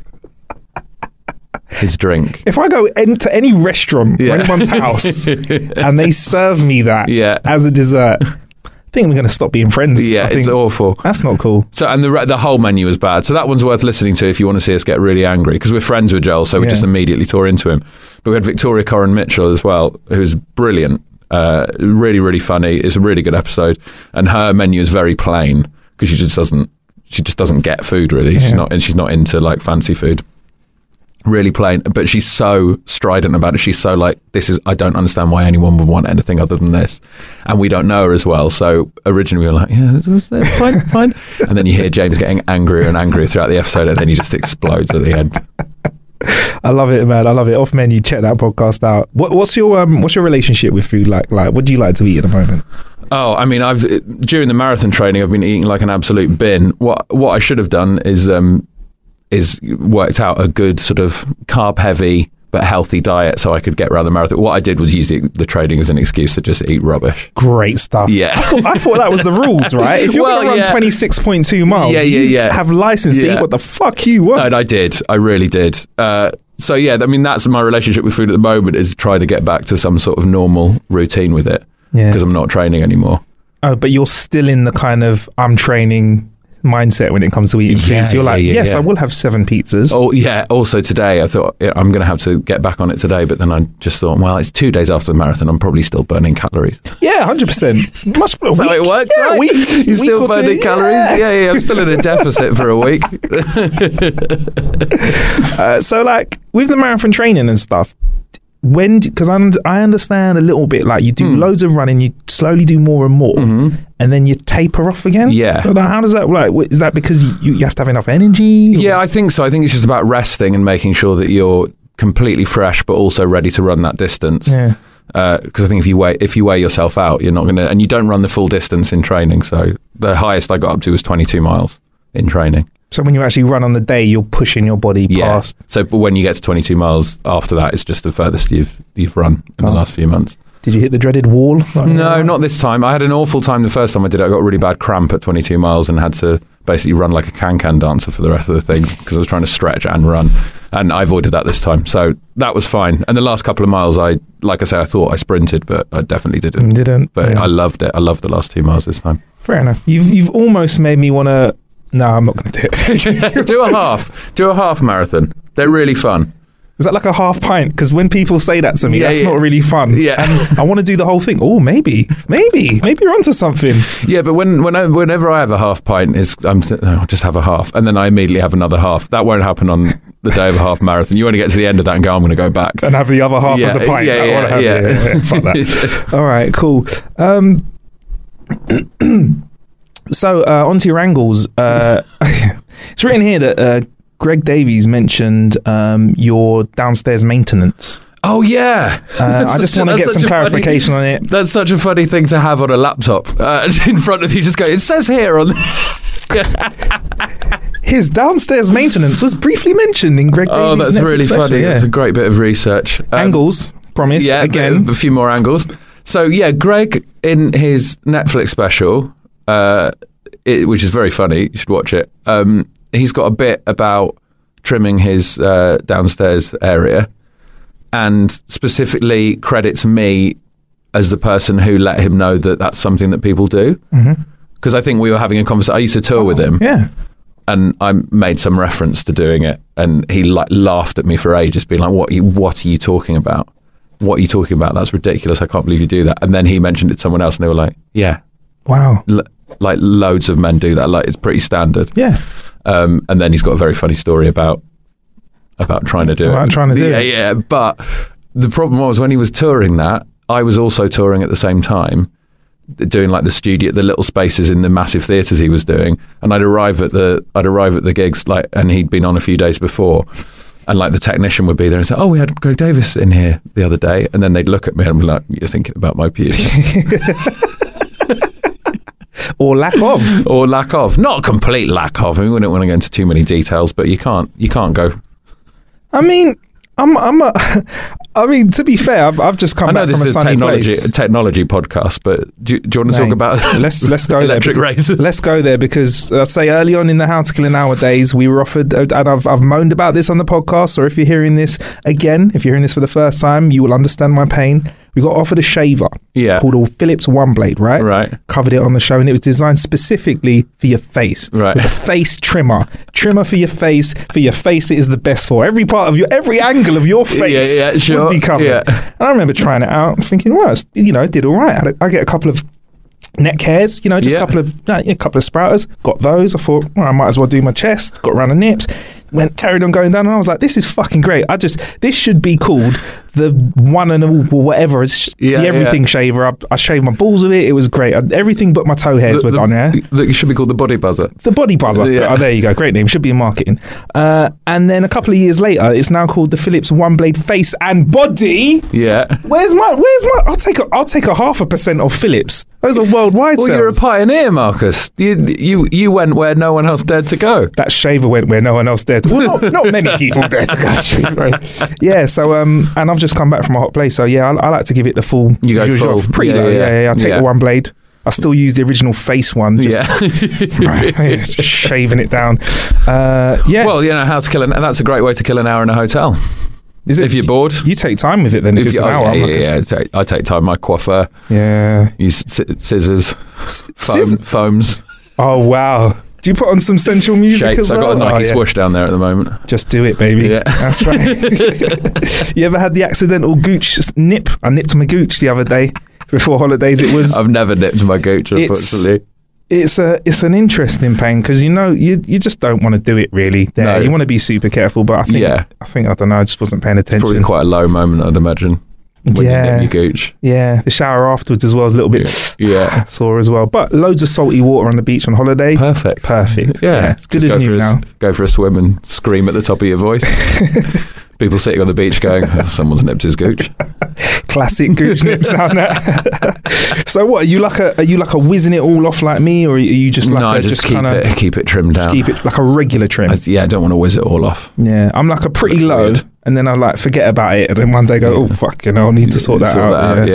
His drink.
If I go in, to any restaurant
Yeah.
or anyone's house and they serve me that
Yeah.
as a dessert, I think we're going to stop being friends.
Yeah,
I think
it's awful.
That's not cool.
So, and the re- the whole menu was bad. So that one's worth listening to if you want to see us get really angry, because we're friends with Joel, so we
Yeah.
just immediately tore into him. But we had Victoria Coren Mitchell as well, who's brilliant, uh, really, really funny. It's a really good episode, and her menu is very plain because she just doesn't she just doesn't get food really. She's
Yeah.
not and she's not into like fancy food. Really plain, but she's so strident about it. She's so like, this is, I don't understand why anyone would want anything other than this. And we don't know her as well. So originally we were like, yeah, this is fine, fine. And then you hear James getting angrier and angrier throughout the episode, and then he just explodes at the end.
I love it, man. I love it. Off menu, check that podcast out. What, what's your um, what's your relationship with food like? Like, what do you like to eat at the moment?
Oh, I mean, I've during the marathon training, I've been eating like an absolute bin. What what I should have done is um, is worked out a good sort of carb heavy but healthy diet so I could get around the marathon. What I did was use the, the training as an excuse to just eat rubbish.
Great stuff.
Yeah.
I thought, I thought that was the rules, right? If you're
Well,
going to run
yeah.
twenty-six point two miles,
Yeah, yeah,
you
yeah.
have license to
Yeah.
eat what the fuck you want.
And I did. I really did. Uh, so yeah, I mean, that's my relationship with food at the moment, is trying to get back to some sort of normal routine with it
Yeah.
because I'm not training anymore.
Oh, but you're still in the kind of I'm training mindset when it comes to eating
Yeah,
food. So you're
yeah,
like,
yeah,
yes,
yeah.
I will have seven pizzas.
Oh yeah. Also today, I thought yeah, I'm going to have to get back on it today, but then I just thought, well, it's two days after the marathon. I'm probably still burning calories.
Yeah, one hundred percent. Must be a
That's how
week.
it works,
Yeah,
right?
a week.
You're
Week
still
or two,
burning calories?
yeah.
Yeah, yeah. I'm still in a deficit for a week.
Uh, so, like, with the marathon training and stuff, when, because I, und- I understand a little bit, like, you do
Hmm.
loads of running, you slowly do more and more,
Mhm.
and then you taper off again?
Yeah.
So, like, how does that, like, wh- is that because you, you have to have enough energy? or-
Yeah, I think so. I think it's just about resting and making sure that you're completely fresh, but also ready to run that distance.
Yeah.
Because I think if you weigh if you weigh yourself out, you're not going to, and you don't run the full distance in training. So the highest I got up to was twenty-two miles in training.
So when you actually run on the day, you're pushing your body
Yeah.
past.
So but when you get to twenty-two miles after that, it's just the furthest you've you've run in
Oh.
the last few months.
Did you hit the dreaded wall? Like,
No, not this time. I had an awful time the first time I did it. I got a really bad cramp at twenty-two miles and had to basically run like a can-can dancer for the rest of the thing because I was trying to stretch and run. And I avoided that this time. So that was fine. And the last couple of miles, I, like I say, I thought I sprinted, but I definitely didn't.
Didn't.
But
Yeah.
I loved it. I loved the last two miles this time.
Fair enough. You've you've almost made me want to. No, I'm not going to do it.
Do a half. Do a half marathon. They're really fun.
Is that like a half pint? Because when people say that to me,
Yeah,
that's
yeah.
not really fun.
Yeah.
And I want to do the whole thing. Oh, maybe, maybe, maybe you're onto something.
Yeah, but when, when I, whenever I have a half pint, is I'm th- no, I'll just have a half, and then I immediately have another half. That won't happen on the day of a half marathon. You only get to the end of that and go, I'm going to go back.
And have the other half
Yeah,
of the pint.
yeah,
I wanna
yeah,
have
yeah.
the- yeah, yeah, fuck that. All right, cool. Um, so uh, onto your angles. Uh, it's written here that uh, Greg Davies mentioned um, your downstairs maintenance.
Oh yeah,
Uh, I just want to get some clarification on it.
That's such a funny thing to have on a laptop uh, in front of you. Just go. It says here on.
His downstairs maintenance was briefly mentioned in Greg Davies'
Oh, that's
Netflix
really
special,
funny.
yeah.
It's a great bit of research. Um,
Angles, promised,
Yeah,
again.
a, a few more angles. So yeah, Greg in his Netflix special, uh, it, which is very funny. You should watch it. Um, he's got a bit about trimming his uh, downstairs area, and specifically credits me as the person who let him know that that's something that people do. Because I think we were having a conversation. I used to tour with him,
Yeah.
and I made some reference to doing it, and he like laughed at me for ages, being like, "What? Are you, what are you talking about? What are you talking about? That's ridiculous! I can't believe you do that." And then he mentioned it to someone else, and they were like, "Yeah,
Wow.
L- like loads of men do that. Like it's pretty standard."
Yeah.
Um, and then he's got a very funny story about about trying to do
About
it.
trying to do
yeah,
it.
Yeah, but the problem was when he was touring that, I was also touring at the same time, doing like the studio, the little spaces in the massive theatres he was doing. And I'd arrive at the I'd arrive at the gigs like, and he'd been on a few days before. And like the technician would be there and say, "Oh, we had Greg Davies in here the other day," and then they'd look at me and be like, "You're thinking about my pubes."
Or lack of.
Or lack of, not a complete lack of. I mean, we don't want to go into too many details, but you can't, you can't go.
I mean, I'm, I'm a, I mean, to be fair, I've, I've just come
I know
back
this
from a
is a
sunny
technology,
place.
a technology podcast, but do, you- do you want to
Mate,
talk about
let's let's go
electric
there.
razors?
Let's go there because I say early on in the How to Kill an Hour days, we were offered, and I've I've moaned about this on the podcast. Or if you're hearing this again, if you're hearing this for the first time, you will understand my pain. We got offered a shaver
Yeah.
called a Philips One Blade, right?
Right.
Covered it on the show, and it was designed specifically for your face.
Right.
It was a face trimmer, trimmer for your face. For your face, it is the best for every part of your, every angle of your face.
Yeah, yeah, sure.
Would be covered.
Yeah.
And I remember trying it out, thinking, well, it's, you know, it did all right. I, had a, I get a couple of neck hairs, you know, just
Yeah.
a couple of uh, a couple of sprouters. Got those. I thought, well, I might as well do my chest. Got around the nips. Went carried on going down, and I was like, this is fucking great. I just this should be called the one and all or whatever. It's
Yeah,
the everything
yeah.
shaver. I, I shaved my balls with it. It was great. I, everything but my toe hairs
The-
were
the-
done. Yeah.
the- It should be called the body buzzer.
The body buzzer.
Yeah.
Oh, there you go. Great name. Should be in marketing. Uh, and then a couple of years later, it's now called the Philips One Blade Face and Body.
Yeah.
Where's my? Where's my? I'll take a. I'll take a half a percent off Philips. Those are worldwide
Well,
sales.
you're a pioneer, Marcus. You, you you went where no one else dared to go.
That shaver went where no one else dared to. Well, not, not many people dare to go. Sorry. Yeah. So um, and I've just come back from a hot place. So yeah, I, I like to give it the full.
You go
zhuzh
full.
off. Pretty
Yeah,
low.
yeah,
Yeah, yeah. yeah. I take
yeah.
the one blade. I still use the original face one. Just,
Yeah.
Right, yeah, just shaving it down. Uh, yeah.
Well, you know how to kill an. And that's a great way to kill an hour in a hotel.
Is it,
If you're bored.
you take time with it then. If,
If
it's
you,
an
oh,
hour, I'm
yeah,
not
yeah,
gonna-
yeah. I take, I take time. My coiffeur.
yeah.
Use sci- scissors, foam,
Scissor-
foams,
Oh wow. Do you put on some sensual music
shapes.
as
I've
well?
got a Nike
Oh, yeah.
swoosh down there at the moment.
Just do it, baby.
Yeah.
That's right. You ever had the accidental gooch nip? I nipped my gooch the other day before holidays. It was.
I've never nipped my gooch,
It's-
unfortunately.
It's a. It's an interesting pain because you know you you just don't want to do it really. There,
No.
you want to be super careful. But I think.
Yeah.
I think I don't know. I just wasn't paying
It's
attention.
probably quite a low moment, I'd imagine, when
Yeah.
you nip your gooch.
Yeah. The shower afterwards as well is a little bit
Yeah.
sore as well. But loads of salty water on the beach on holiday.
Perfect.
Perfect.
Yeah.
It's good
Just
as
go
new
for a,
now.
s- Go for a swim and scream at the top of your voice. People sitting on the beach going, oh, someone's nipped his gooch.
Classic gooch nip sound. So what are you like a? Are you like a whizzing it all off like me, or are you just like
no,
a,
I just, keep
kinda
it keep it trimmed down.
keep it like a regular trim?
I, yeah, I don't want to whiz it all off.
Yeah, I'm like a pretty
Looks
low,
weird.
and then I like forget about it, and then one day go, oh fuck, you know, I need to sort that
Sort
out.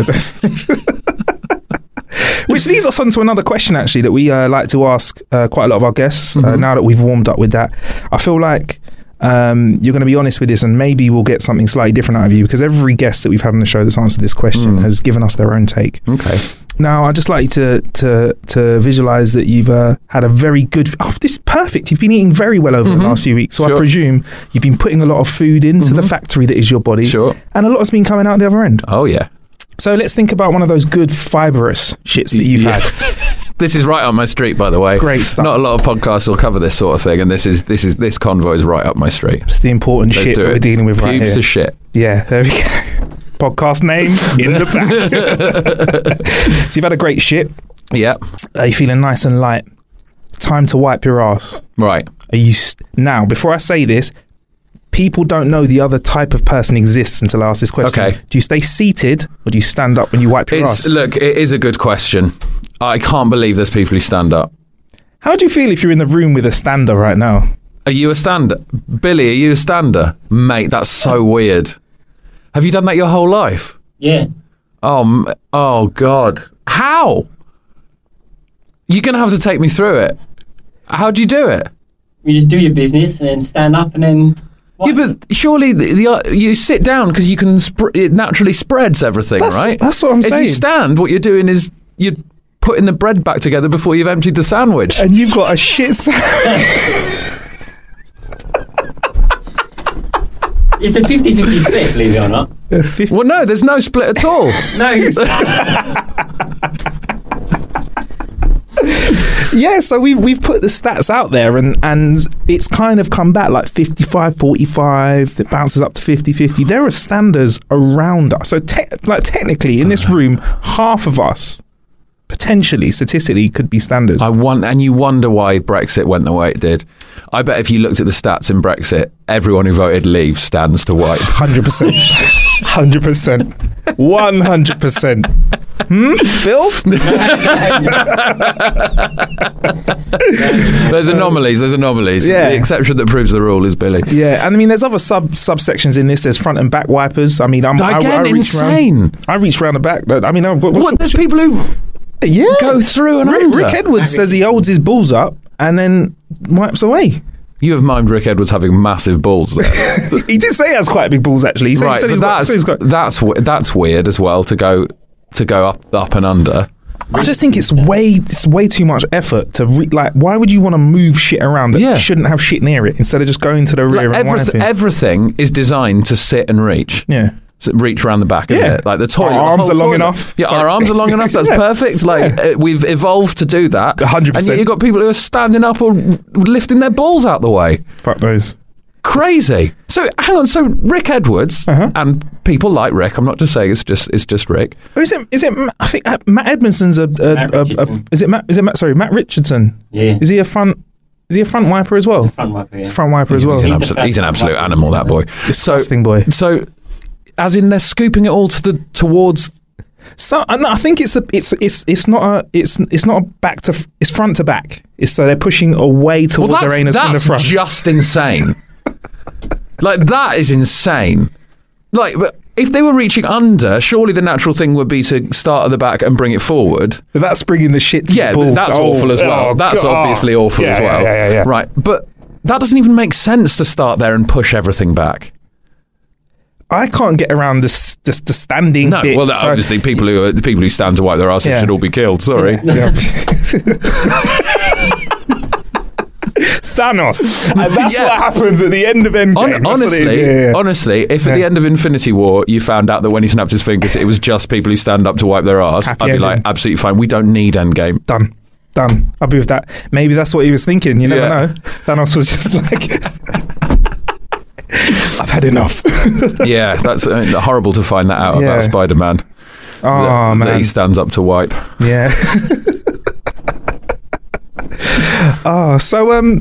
that out, yeah.
Which leads us on to another question actually that we uh, like to ask uh, quite a lot of our guests. Uh,
Mhm.
now that we've warmed up with that, I feel like um, you're going to be honest with this, and maybe we'll get something slightly different out of you because every guest that we've had on the show that's answered this question
Mm.
has given us their own take.
Okay.
Now, I'd just like you to to to visualize that you've uh, had a very good. Oh, this is perfect. You've been eating very well over
Mm-hmm.
the last few weeks, so
Sure.
I presume you've been putting a lot of food into
Mm-hmm.
the factory that is your body,
Sure.
and a lot has been coming out the other end.
Oh, yeah.
So let's think about one of those good fibrous shits that you've
Yeah.
had.
This is right up my street, by the way.
Great stuff.
Not a lot of podcasts will cover this sort of thing, and this is this is this convo is right up my street.
It's the important
Let's
shit
do
that
it.
we're dealing with right
Pubes
here.
to shit.
Yeah, there we go. Podcast name in the back. So you've had a great shit.
Yeah.
Are you feeling nice and light? Time to wipe your ass.
Right.
Are you st- now? Before I say this, people don't know the other type of person exists until I ask this question.
Okay.
Do you stay seated or do you stand up when you wipe your
It's
ass?
look. It is a good question. I can't believe there's people who stand up.
How do you feel if you're in the room with a stander right now?
Are you a stander? Billy, are you a stander? Mate, that's so weird. Have you done that your whole life?
Yeah.
Oh, m- oh God. How? You're going to have to take me through it. How do you do it?
You just do your business and then stand up and then...
Yeah, but surely the, the, uh, you sit down because you can. Sp- it naturally spreads everything,
That's-
right?
that's what I'm
if
saying.
If you stand, what you're doing is you're putting the bread back together before you've emptied the sandwich.
And you've got a shit sandwich.
It's a fifty-fifty split, believe it or not.
Well, no, there's no split at all.
No.
Yeah, so we've we've put the stats out there, and and it's kind of come back like fifty-five forty-five. It bounces up to fifty fifty. There are standards around us. So te- like technically in this room, half of us potentially statistically could be standards.
I want, and you wonder why Brexit went the way it did. I bet if you looked at the stats in Brexit, everyone who voted Leave stands to wipe.
one hundred percent. one hundred percent. one hundred percent. Hmm? Phil?
There's anomalies. There's anomalies.
Yeah.
The exception that proves the rule is Billy.
Yeah, and I mean, there's other sub subsections in this. There's front and back wipers. I mean, I'm I,
Again,
I reach
insane.
Around, I reach around the back. I mean, I, what,
What? There's people who
yeah.
go through and
Rick,
under.
Rick Edwards says he holds his balls up and then wipes away.
You have mimed Rick Edwards having massive balls there.
He did say he has quite big balls, actually. He said, he
Right,
said
but
he's got-
that's
said he's got-
that's w- that's weird as well to go to go up up and under.
I just think it's way it's way too much effort to re- like. Why would you want to move shit around that
Yeah.
shouldn't have shit near it instead of just going to the rear
Like
and
everyth-
wiping?
everything is designed to sit and reach.
Yeah.
So reach around the back, isn't
Yeah.
it? Like the toilet.
Our
the
arms
whole
are long
toilet.
enough.
Yeah,
Sorry.
our arms are long enough. That's
Yeah.
perfect. Like
Yeah.
uh, we've evolved to do that.
one hundred percent.
And yet you've got people who are standing up or lifting their balls out the way.
Fuck those.
Crazy. So hang on. So Rick Edwards
Uh-huh.
and people like Rick. I'm not just saying it's just it's just Rick.
Or is it? Is it? I think uh, Matt Edmondson's a. a,
Matt
a, a
Richardson.
is it Matt? Is it Matt? Sorry, Matt Richardson.
Yeah.
Is he a front? Is he a front wiper as well?
Front wiper, yeah.
He's a front wiper as well.
He's an,
He's the
absolute, he's an
first
absolute
one.
animal. That boy.
Disgusting boy.
So, as in they're scooping it all to the towards.
So uh, no, I think it's a. It's it's it's not a. It's it's not a back to. f- It's front to back. It's so they're pushing away
Well,
towards their
that's,
anus from the
that's
front.
just insane. Like that is insane. Like, but if they were reaching under, surely the natural thing would be to start at the back and bring it forward.
But that's bringing the shit to
Yeah,
the balls.
but that's
Oh,
awful as well.
oh,
that's
God.
obviously awful
Yeah,
as well.
Yeah, yeah, yeah, yeah.
Right, but that doesn't even make sense to start there and push everything back.
I can't get around this the, the standing
No,
bit.
well,
so-
obviously, people who are, the people who stand to wipe their asses
Yeah.
should all be killed. Sorry.
Yeah. Thanos. And that's
Yeah.
what happens at the end of Endgame.
Hon-
That's what it
honestly,
is. Yeah, yeah.
honestly, if at the
Yeah.
end of Infinity War you found out that when he snapped his fingers, it was just people who stand up to wipe their ass,
Happy
I'd be
ending.
like, absolutely fine. We don't need Endgame.
Done. Done. I'll be with that. Maybe that's what he was thinking. You never
Yeah.
know. Thanos was just like, I've had enough.
Yeah, that's uh, horrible to find that out
Yeah.
about Spider-Man.
Oh,
that,
man.
that he stands up to wipe.
Yeah. Oh, so um,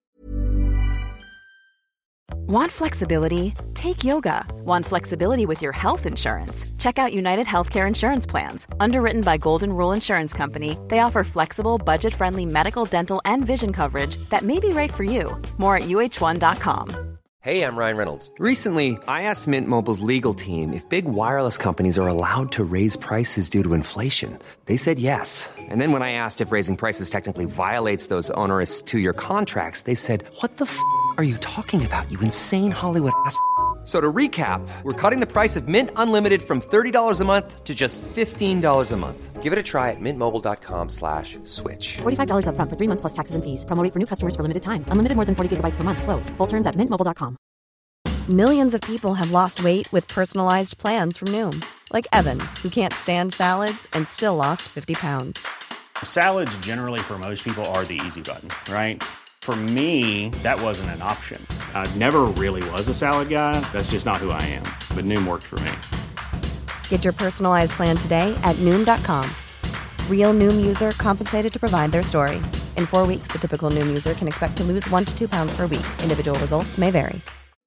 Want flexibility? Take yoga. Want flexibility with your health insurance? Check out United Healthcare Insurance Plans. Underwritten by Golden Rule Insurance Company, they offer flexible, budget-friendly medical, dental, and vision coverage that may be right for you. More at U H one dot com.
Hey, I'm Ryan Reynolds. Recently, I asked Mint Mobile's legal team if big wireless companies are allowed to raise prices due to inflation. They said yes. And then when I asked if raising prices technically violates those onerous two-year contracts, they said, "What the f*** are you talking about, you insane Hollywood ass?" So to recap, we're cutting the price of Mint Unlimited from thirty dollars a month to just fifteen dollars a month. Give it a try at mintmobile.com slash switch.
forty-five dollars up front for three months plus taxes and fees. Promo rate for new customers for limited time. Unlimited more than forty gigabytes per month. Slows full terms at mint mobile dot com.
Millions of people have lost weight with personalized plans from Noom. Like Evan, who can't stand salads and still lost fifty pounds.
Salads generally for most people are the easy button, right? For me, that wasn't an option. I never really was a salad guy. That's just not who I am. But Noom worked for me.
Get your personalized plan today at Noom dot com. Real Noom user compensated to provide their story. In four weeks, the typical Noom user can expect to lose one to two pounds per week. Individual results may vary.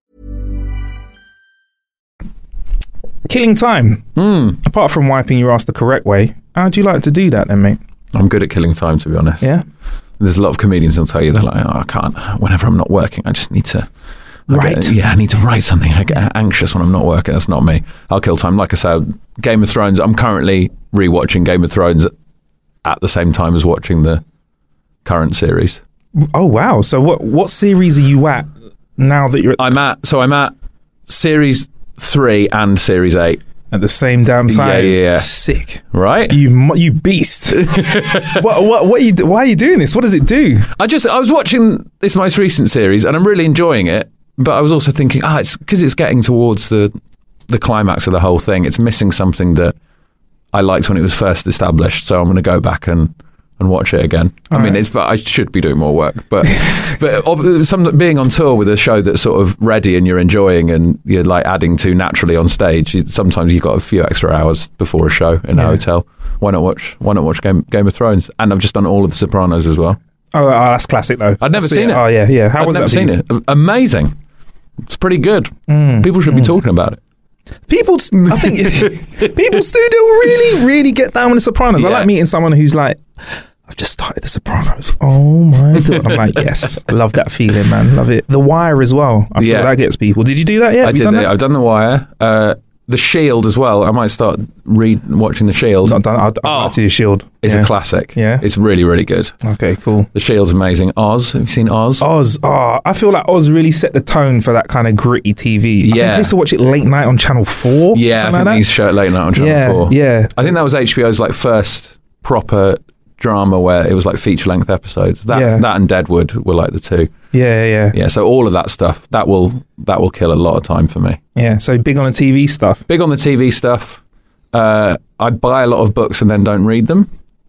Killing time.
Mm.
Apart from wiping your ass the correct way, how do you like to do that then, mate?
I'm good at killing time, to be honest.
Yeah?
There's a lot of comedians who'll tell you, they're like, oh, I can't. Whenever I'm not working, I just need to... I
Right.
get- yeah, I need to write something. I get anxious when I'm not working. That's not me. I'll kill time. Like I said, Game of Thrones, I'm currently rewatching Game of Thrones at the same time as watching the current series.
Oh, wow. So what, what series are you at now that you're at,
I'm at, so I'm at series three and series eight.
at the same damn time?
Yeah, yeah, yeah.
Sick.
Right?
You mu- you beast. what, what, what are you, do- why are you doing this? What does it do?
I just, I was watching this most recent series and I'm really enjoying it, but I was also thinking, ah, it's because it's getting towards the the climax of the whole thing. It's missing something that I liked when it was first established, so I'm going to go back and, and watch it again.
All
I mean,
right.
it's but I should be doing more work, but but of- some being on tour with a show that's sort of ready and you're enjoying and you're like adding to naturally on stage. You, sometimes you've got a few extra hours before a show in
Yeah.
a hotel. Why not watch? Why not watch Game Game of Thrones? And I've just done all of The Sopranos as well.
Oh, oh that's classic though.
I'd never
That's
seen it.
Oh, yeah, yeah. How
I've
was
never
that? for
seen
you?
it. Amazing. It's pretty good.
Mm,
People should be talking about it.
People, I think people still do really, really get down with The Sopranos. I
Yeah.
like meeting someone who's like, I've just started The Sopranos. Oh my God. I'm like, yes, I love that feeling, man. Love it. The Wire as well. I feel
Yeah.
that gets people. Did you do that yet?
I
Have you
did.
done
The,
that?
I've done The Wire. Uh, the Shield as well. I might start read watching The Shield.
Not done. I'd, I'd
Oh.
like to do Shield.
It's
Yeah.
a classic.
Yeah.
It's really, really good.
Okay, cool.
The Shield's amazing. Oz. Have you seen Oz?
Oz. Oh, I feel like Oz really set the tone for that kind of gritty T V. I think
Yeah.
I used to watch it late night on Channel four.
Yeah, I
something
think
like
these
that.
show late night on Channel
Yeah,
four.
yeah.
I think that was H B O's like first proper drama where it was like feature length episodes. That
Yeah.
that and Deadwood were like the two.
Yeah, yeah,
Yeah, so all of that stuff that will that will kill a lot of time for me.
yeah. So big on the T V stuff.
Big on the T V stuff. Uh, I buy a lot of books and then don't read them.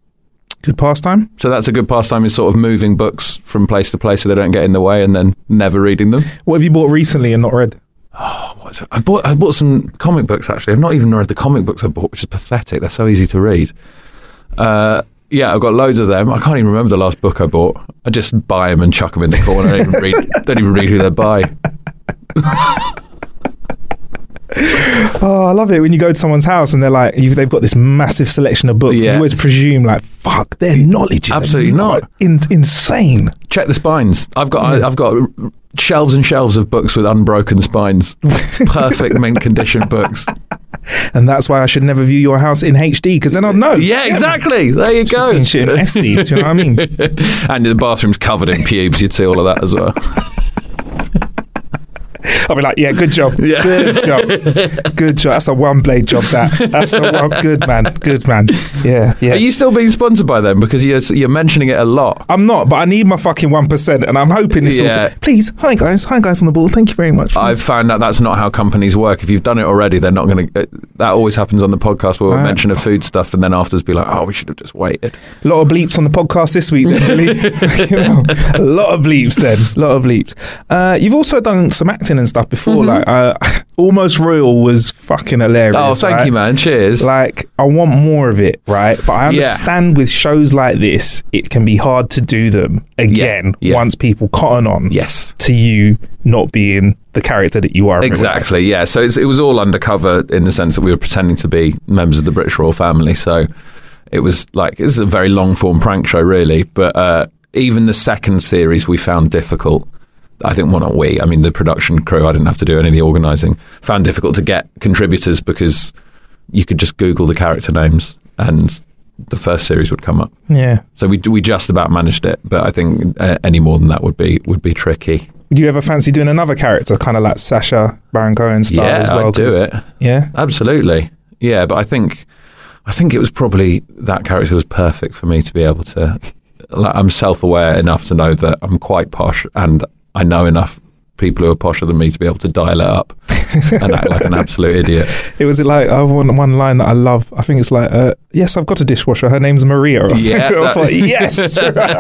Good pastime.
So that's a good pastime, is sort of moving books from place to place so they don't get in the way and then never reading them.
What have you bought recently and not read?
What is it? I bought I bought some comic books actually. I've not even read the comic books I bought, which is pathetic. They're so easy to read. Uh, yeah, I've got loads of them. I can't even remember the last book I bought. I just buy them and chuck them in the corner. I don't even read, don't even read who they're by.
Oh, I love it when you go to someone's house and they're like, you've, they've got this massive selection of books.
Yeah.
You always presume like, fuck, their knowledge is
Absolutely not.
in, insane.
Check the spines. I've got I, I've got shelves and shelves of books with unbroken spines. Perfect mint condition books.
And that's why I should never view your house in H D because then I'll know.
Yeah, exactly. There you go.
Seen shit in S D. Do you know what I mean?
And the bathroom's covered in pubes. You'd see all of that as well.
I'll be like, yeah, good job.
Yeah.
Good job. Good job. That's a one blade job, that. That's a one. Good man. Good man. Yeah, yeah.
Are you still being sponsored by them? Because you're, you're mentioning it a lot.
I'm not, but I need my fucking one percent and I'm hoping this
Yeah.
sort of, please, hi guys. Hi guys on the board. Thank you very much.
I've found out that's not how companies work. If you've done it already, they're not going to... That always happens on the podcast where we'll
Right.
mention a food stuff and then afterwards be like, oh, we should have just waited.
A lot of bleeps on the podcast this week, then, really. You know, a lot of bleeps, then. A lot of bleeps. Uh, you've also done some acting and stuff before.
Mm-hmm.
Like, uh, Almost Royal was fucking hilarious.
Oh, thank
right?
you, man. Cheers.
Like, I want more of it, right? But I
Yeah.
understand with shows like this, it can be hard to do them again
Yeah, yeah.
once people cotton on
Yes.
to you not being the character that you are. in real life.
Exactly, yeah. So it's, it was all undercover in the sense that we were pretending to be members of the British royal family. So it was like, it was a very long form prank show, really. But uh, even the second series we found difficult. I think, well, not we, I mean, the production crew, I didn't have to do any of the organising, found difficult to get contributors because you could just Google the character names and the first series would come up.
Yeah.
So we we just about managed it, but I think uh, any more than that would be would be tricky.
Would you ever fancy doing another character, kind of like Sacha Baron Cohen style
yeah,
as well?
I'd do it.
Yeah,
absolutely. Yeah, but I think I think it was probably that character was perfect for me to be able to. Like, I'm self-aware enough to know that I'm quite posh, and I know enough people who are posher than me to be able to dial it up and act like an absolute idiot.
It was like I have one, one line that I love. I think it's like, uh, "Yes, I've got a dishwasher. Her name's Maria." Or
yeah,
I was
that,
like, yes.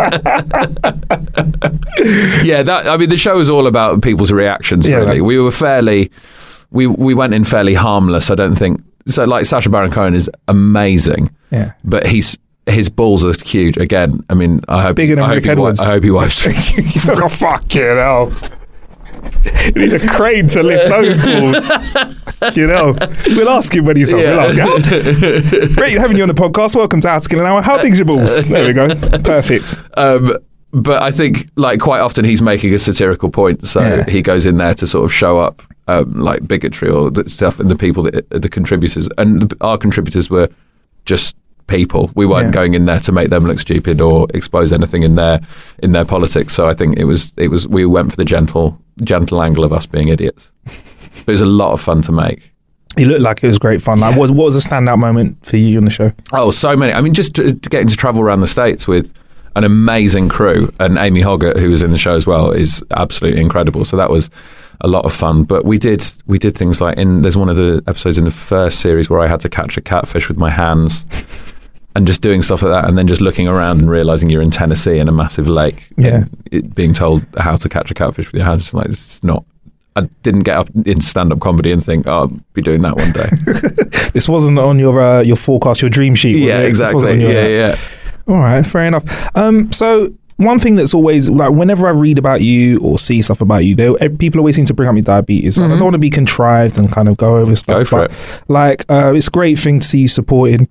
yeah, that. I mean, the show was all about people's reactions.
Yeah,
really,
like,
we were fairly, we we went in fairly harmless. I don't think so. Like Sacha Baron Cohen is amazing.
Yeah,
but he's. His balls are huge. Again, I mean, I hope.
Bigger than
I
Rick
hope
Edwards.
He, I hope he wipes.
Oh, fucking hell. You need a crane to lift those balls. You know, we'll ask him when he's on.
Yeah.
We'll ask him. Great having you on the podcast. Welcome to How to Kill an Hour. How big's your balls? There we go. Perfect.
Um, but I think, like, quite often he's making a satirical point, so
Yeah.
he goes in there to sort of show up, um, like bigotry or the stuff, and the people that the contributors and the, our contributors were just people. We weren't
Yeah.
going in there to make them look stupid or expose anything in their in their politics. So I think it was it was we went for the gentle gentle angle of us being idiots. But it was a lot of fun to make.
It looked like it was great fun. Like, what was, what was a standout moment for you on the show?
Oh, so many. I mean, just to, to getting to travel around the States with an amazing crew, and Amy Hoggart, who was in the show as well, is absolutely incredible. So that was a lot of fun. But we did we did things like in there's one of the episodes in the first series where I had to catch a catfish with my hands. And just doing stuff like that, and then just looking around and realizing you're in Tennessee in a massive lake,
yeah,
and it, being told how to catch a catfish with your hands, like it's not. I didn't get up in stand-up comedy and think, "Oh, I'll be doing that one day."
This wasn't on your uh, your forecast, your dream sheet. Was
yeah,
it?
exactly.
Your,
yeah, yeah.
All right, fair enough. Um, so one thing that's always like whenever I read about you or see stuff about you, there people always seem to bring up your diabetes. Mm-hmm. I don't want to be contrived and kind of go over stuff.
Go for
but
it.
Like, uh, it's a great thing to see you supporting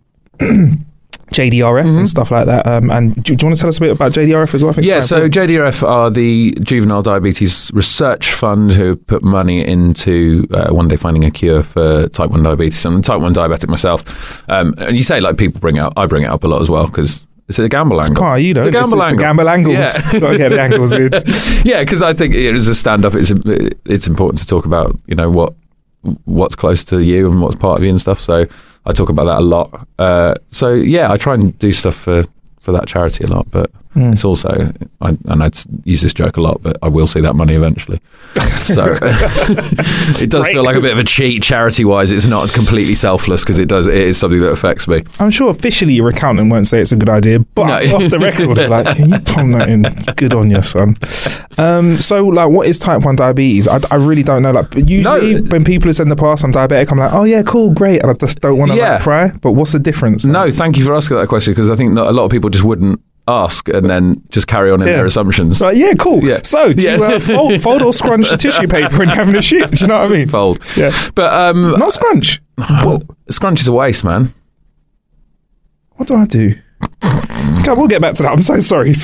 J D R F mm-hmm. and stuff like that. Um, and do, do you want to tell us a bit about J D R F as well? I think
yeah, so J D R F are the Juvenile Diabetes Research Fund who put money into uh, one day finding a cure for type one diabetes. I'm a type one diabetic myself. Um, and you say, like, people bring it up, I bring it up a lot as well because it's a gamble angle.
It's quite, you know,
it's a gamble
it's, it's
angle.
A gamble angles.
Yeah.
Got to get the angles in.
Yeah, because I think it is a stand-up. It's it's important to talk about, you know, what what's close to you and what's part of you and stuff. So I talk about that a lot. Uh, so yeah, I try and do stuff for, for that charity a lot, but mm. it's also, I, and I use this joke a lot, but I will see that money eventually. So it does
Great.
feel like a bit of a cheat charity-wise. It's not completely selfless because it does. It is something that affects me.
I'm sure officially your accountant won't say it's a good idea, but no. Off the record, like, can you pump that in? Good on you, son. Um, so, like, what is type one diabetes? I, I really don't know. Like, usually no. when people have said in the past I'm diabetic, I'm like, oh yeah, cool, great, and I just don't want to
yeah.
like, pry. But what's the difference?
No, thank you for asking that question because I think that a lot of people just wouldn't ask and then just carry on in yeah. their assumptions.
Like, yeah, cool.
Yeah.
So, do yeah. you uh, fold, fold or scrunch the tissue paper when you're having a shit? Do you know what I mean?
Fold.
Yeah.
But um,
not scrunch.
Well, scrunch is a waste, man.
What do I do? God, we'll get back to that. I'm so sorry.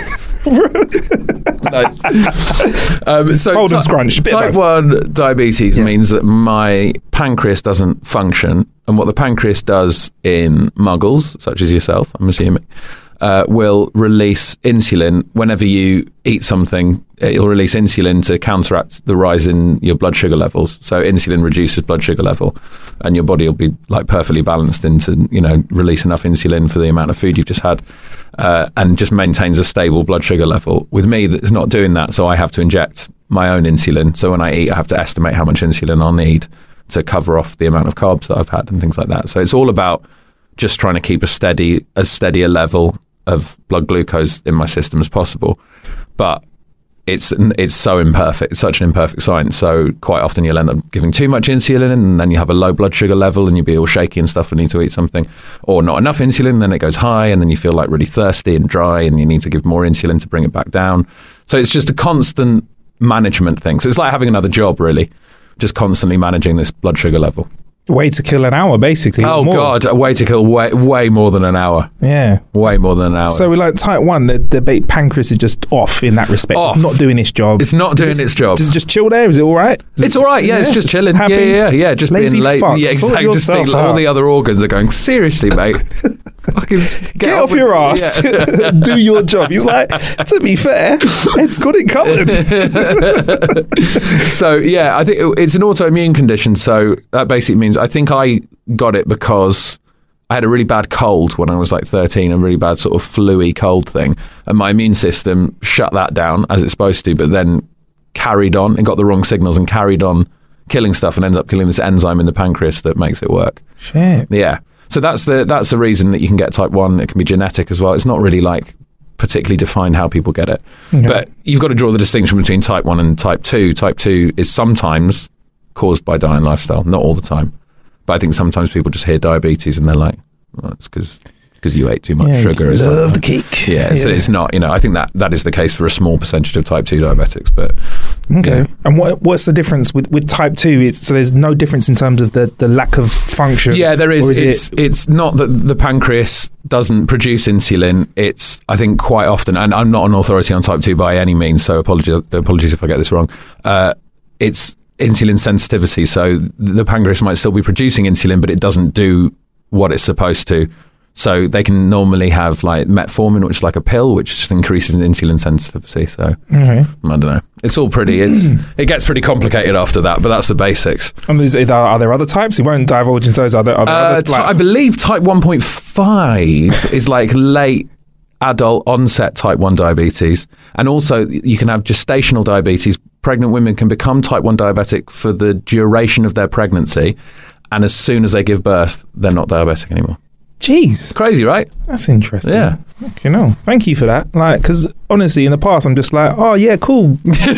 Nice. um, so
Fold and
t-
scrunch.
Type one diabetes yeah. means that my pancreas doesn't function, and what the pancreas does in muggles, such as yourself, I'm assuming, uh, will release insulin whenever you eat something. It'll release insulin to counteract the rise in your blood sugar levels. So insulin reduces blood sugar level, and your body will be like perfectly balanced into, you know, release enough insulin for the amount of food you've just had, uh, and just maintains a stable blood sugar level. With me, it's not doing that, so I have to inject my own insulin. So when I eat, I have to estimate how much insulin I'll need to cover off the amount of carbs that I've had and things like that. So it's all about just trying to keep a steady, as steady a level of blood glucose in my system as possible. But it's it's so imperfect. It's such an imperfect science. So quite often you'll end up giving too much insulin and then you have a low blood sugar level and you'll be all shaky and stuff and need to eat something. Or not enough insulin, and then it goes high and then you feel like really thirsty and dry and you need to give more insulin to bring it back down. So it's just a constant management thing. So it's like having another job, really. Just constantly managing this blood sugar level.
Way to kill an hour, basically.
Oh, more. God, a way to kill way way more than an hour.
Yeah.
Way more than an hour.
So, we're like type one, the, the pancreas is just off in that respect.
Off.
It's not doing its job.
It's not doing
it,
its job.
Does it just chill there? Is it all right? Is
it's
it,
all right, yeah,
yeah,
it's just, just chilling.
Happy,
yeah, yeah, yeah, just
lazy
being late.
fuck.
Yeah, exactly. Just think, all the other organs are going, seriously, mate. Fucking get,
Get off your ass.
Yeah.
Do your job. He's like, to be fair, it's got it covered.
So, yeah, I think it's an autoimmune condition. So that basically means I think I got it because I had a really bad cold when I was like thirteen, a really bad sort of flu-y cold thing. And my immune system shut that down as it's supposed to, but then carried on and got the wrong signals and carried on killing stuff and ends up killing this enzyme in the pancreas that makes it work.
Shit.
Yeah. So that's the that's the reason that you can get type one. It can be genetic as well. It's not really like particularly defined how people get it. Okay. But you've got to draw the distinction between type one and type two. Type two is sometimes caused by diet and lifestyle, not all the time. But I think sometimes people just hear diabetes and they're like, well, it's because because you ate too much
yeah,
sugar.
You love
like,
the cake.
Yeah, yeah. So it's not, you know, I think that, that is the case for a small percentage of type two diabetics. But
okay.
Yeah.
And what what's the difference with, with type two? It's, so there's no difference in terms of the, the lack of function?
Yeah, there is.
is
it's
it-
it's not that the pancreas doesn't produce insulin. It's, I think, quite often, and I'm not an authority on type two by any means, so apologies, apologies if I get this wrong. Uh, it's insulin sensitivity. So the pancreas might still be producing insulin, but it doesn't do what it's supposed to. So they can normally have like metformin, which is like a pill, which just increases in insulin sensitivity. So
okay.
I don't know. It's all pretty. It's it gets pretty complicated after that, but that's the basics.
And is, are there other types? You won't divulge into those. Are there, are there
Uh,
other,
t-
like-
I believe type one point five is like late adult onset type one diabetes, and also you can have gestational diabetes. Pregnant women can become type one diabetic for the duration of their pregnancy, and as soon as they give birth, they're not diabetic anymore.
Jeez,
crazy, right?
That's interesting.
Yeah.
You know, thank you for that. Like, because honestly, in the past, I'm just like, oh yeah, cool.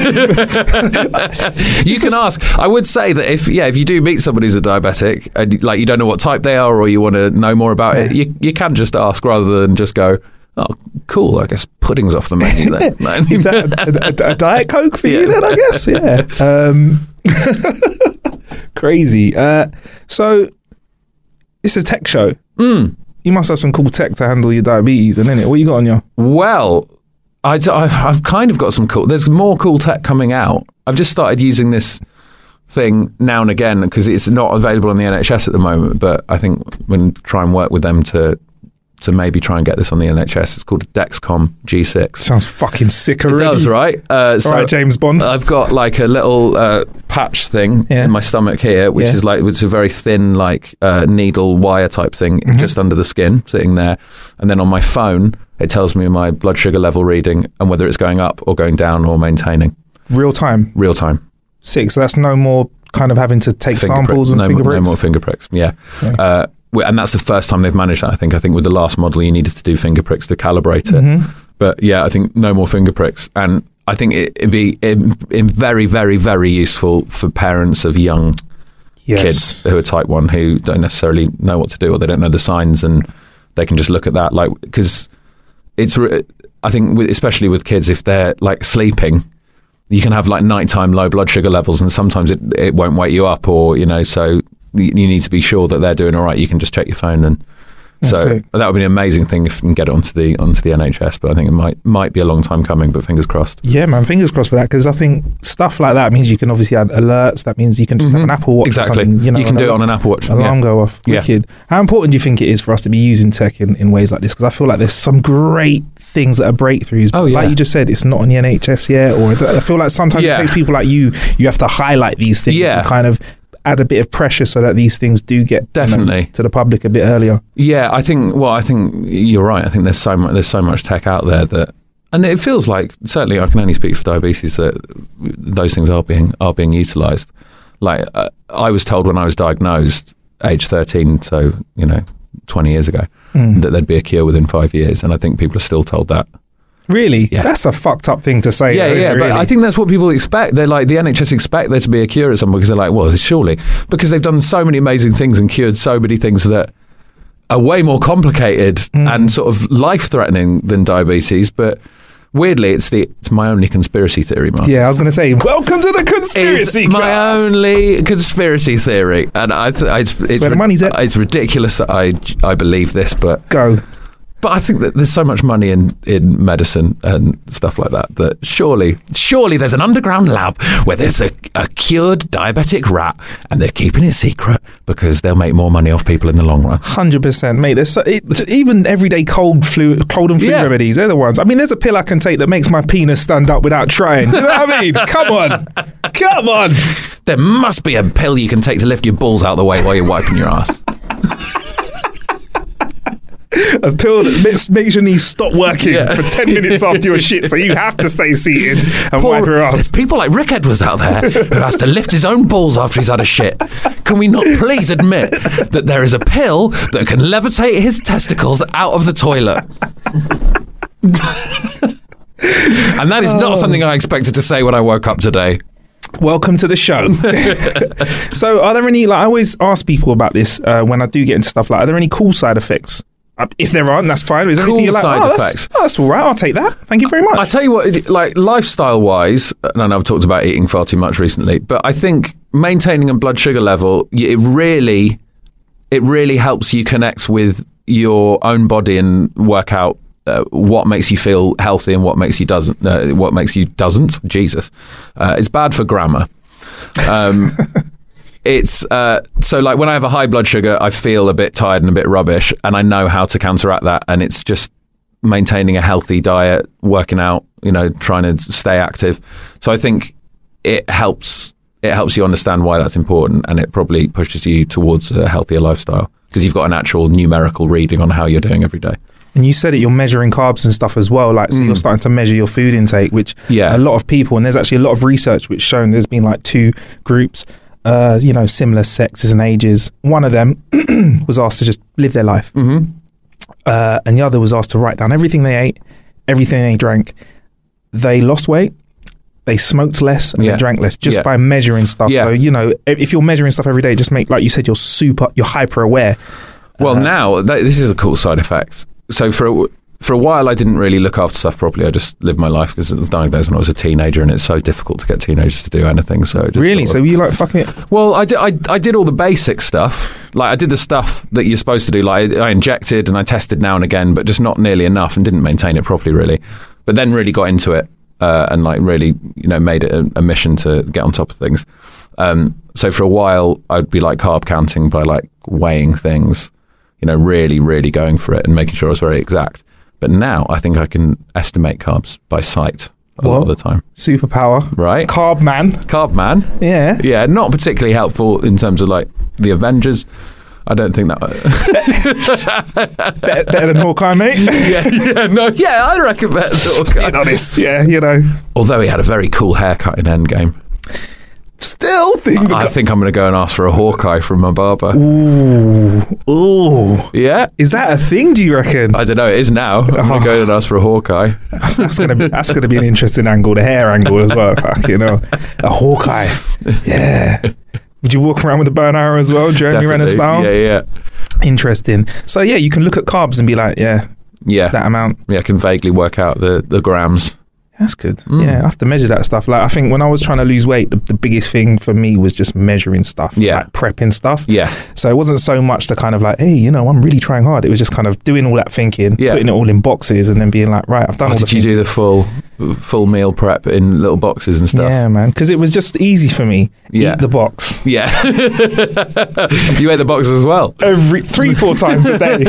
You can ask. I would say that if yeah, if you do meet somebody who's a diabetic, and like you don't know what type they are, or you want to know more about it, you you can just ask rather than just go, oh, cool. I guess pudding's off the menu then.
Is that a, a, a Diet Coke for you
Yeah.
then? I guess. Yeah. Um, crazy. Uh, so it's a tech show.
Mm.
You must have some cool tech to handle your diabetes, and then what you got on your?
Well, I, I've, I've kind of got some cool. There's more cool tech coming out. I've just started using this thing now and again because it's not available on the N H S at the moment. But I think we're going to try and work with them to to maybe try and get this on the N H S. It's called Dexcom G six.
Sounds fucking sick already.
It does, right? Uh, so
All right, James Bond.
I've got like a little uh, patch thing
Yeah.
in my stomach here, which
Yeah.
is like it's a very thin, like uh, needle wire type thing
Mm-hmm.
just under the skin, sitting there. And then on my phone, it tells me my blood sugar level reading and whether it's going up or going down or maintaining
Real time.
real time.
Sick. So that's no more kind of having to take
Finger
samples
prick-
and
no,
finger
more-
pricks.
no more finger pricks. Yeah.
Okay.
Uh, w- and that's the first time they've managed that. I think. I think with the last model, you needed to do finger pricks to calibrate it.
Mm-hmm.
But yeah, I think no more finger pricks. And I think it, it'd be in, in very, very, very useful for parents of young
Yes.
kids who are type one who don't necessarily know what to do or they don't know the signs, and they can just look at that, like, because it's re- I think with, especially with kids, if they're like sleeping, you can have like nighttime low blood sugar levels, and sometimes it, it won't wake you up, or you know, so you, you need to be sure that they're doing all right. You can just check your phone, and
That's
so
it.
that would be an amazing thing if you can get it onto the onto the N H S. But I think it might might be a long time coming, but fingers crossed.
Yeah, man, fingers crossed for that, because I think stuff like that means you can obviously add alerts. That means you can just have an Apple Watch.
Exactly.
Or something, you know,
You can do it on an Apple Watch.
Alarm
Yeah.
go off.
Yeah.
Wicked. How important do you think it is for us to be using tech in, in ways like this? Because I feel like there's some great things that are breakthroughs.
Oh,
but
yeah.
Like you just said, it's not on the N H S yet. Or I feel like sometimes
Yeah.
it takes people like you, you have to highlight these things
Yeah.
and kind of add a bit of pressure so that these things do get you know,
Definitely.
to the public a bit earlier.
Yeah, I think. Well, I think you're right. I think there's so much. There's so much tech out there that, and it feels like certainly I can only speak for diabetes that those things are being are being utilised. Like uh, I was told when I was diagnosed, age thirteen, so you know, twenty years ago,
Mm.
that there'd be a cure within five years, and I think people are still told that.
Really?
Yeah.
That's a fucked up thing to say.
Yeah,
though,
yeah,
really.
but I think that's what people expect. They're like, the N H S expect there to be a cure at some point because they're like, well, surely. Because they've done so many amazing things and cured so many things that are way more complicated
Mm.
and sort of life-threatening than diabetes. But weirdly, it's the it's my only conspiracy theory, Mark.
Yeah, I was going to say, welcome to the conspiracy
It's my
cast.
only conspiracy theory. And I th- it's, it's,
where the money's at.
it's ridiculous that I, I believe this, but
Go.
But I think that there's so much money in, in medicine and stuff like that that surely, surely there's an underground lab where there's a, a cured diabetic rat and they're keeping it secret because they'll make more money off people in the long run.
one hundred percent, mate. There's so, it, even everyday cold flu, cold and flu
Yeah.
remedies, they're the ones. I mean, there's a pill I can take that makes my penis stand up without trying. You know what I mean? Come on. Come on.
There must be a pill you can take to lift your balls out of the way while you're wiping your ass.
A pill that makes, makes your knees stop working
Yeah.
for ten minutes after your shit, so you have to stay seated and
Poor-
wipe your ass.
There's people like Rick Edwards out there who has to lift his own balls after he's had a shit. Can we not please admit that there is a pill that can levitate his testicles out of the toilet? And that is not something I expected to say when I woke up today.
Welcome to the show. So, are there any, like, I always ask people about this uh, when I do get into stuff like, are there any cool side effects? Uh, if there aren't, that's fine. Is there
Cool
anything you're like,
side
oh, that's,
effects.
oh, that's all right, I'll take that. Thank you very much.
I tell you what, it- like lifestyle wise, and I know I've talked about eating far too much recently, but I think maintaining a blood sugar level, y- it really, it really helps you connect with your own body and work out uh, what makes you feel healthy and what makes you doesn't. Uh, what makes you doesn't. Jesus, uh, it's bad for grammar. Um, It's uh, so like when I have a high blood sugar, I feel a bit tired and a bit rubbish, and I know how to counteract that. And it's just maintaining a healthy diet, working out, you know, trying to stay active. So I think it helps. It helps you understand why that's important, and it probably pushes you towards a healthier lifestyle because you've got an actual numerical reading on how you're doing every day.
And you said it, you're measuring carbs and stuff as well. Like, so
Mm.
you're starting to measure your food intake, which
Yeah.
a lot of people, and there's actually a lot of research which shown there's been like two groups, uh, you know, similar sexes and ages. One of them was asked to just live their life.
Mm-hmm.
Uh, and the other was asked to write down everything they ate, everything they drank. They lost weight, they smoked less, and
Yeah.
they drank less just
Yeah.
by measuring stuff.
Yeah.
So, you know, if if you're measuring stuff every day, just make, like you said, you're super, you're hyper aware.
Well,
Uh,
now th- this is a cool side effect. So for a, for a while, I didn't really look after stuff properly. I just lived my life because I was diagnosed when I was a teenager, and it's so difficult to get teenagers to do anything. So just
Really?
sort
So
of-
you like fucking it?
well, I did, I, I did all the basic stuff. Like I did the stuff that you're supposed to do. Like I, I injected and I tested now and again, but just not nearly enough, and didn't maintain it properly, really. But then really got into it uh, and like really, you know, made it a, a mission to get on top of things. Um, so for a while, I'd be like carb counting by like weighing things, you know, really, really going for it and making sure I was very exact. But now I think I can estimate carbs by sight a lot of the time.
Superpower.
Right.
Carb man.
Carb man.
Yeah.
Yeah, not particularly helpful in terms of like the Avengers. I don't think that.
better, better than Hawkeye, mate.
yeah, yeah, no, yeah, I reckon better than Hawkeye.
Being honest, yeah, you know.
Although he had a very cool haircut in Endgame.
Still think.
I think I'm going to go and ask for a Hawkeye from my barber.
Ooh, ooh.
Yeah.
Is that a thing? Do you reckon?
I don't know. It is now. I'm going
Oh.
to go and ask for a Hawkeye.
That's, that's gonna be that's gonna be an interesting angle, the hair angle as well. Fuck, you know, a Hawkeye. Yeah. Would you walk around with a bow and arrow as well, Jeremy Renner
Definitely.
style?
Yeah, yeah,
Interesting. So yeah, you can look at carbs and be like, yeah,
yeah.
that amount.
Yeah, I can vaguely work out the, the grams.
That's good.
Mm.
Yeah, I have to measure that stuff. Like I think when I was trying to lose weight, the, the biggest thing for me was just measuring stuff.
Yeah.
Like prepping stuff.
Yeah.
So it wasn't so much the kind of like, hey, you know, I'm really trying hard. It was just kind of doing all that thinking,
Yeah.
putting it all in boxes, and then being like, right, I've done
Oh,
all the
did you
thinking.
do the full full meal prep in little boxes and stuff?
Yeah, man, because it was just easy for me.
Yeah.
Eat the box
Yeah. You ate the boxes as well.
every three, four times a day.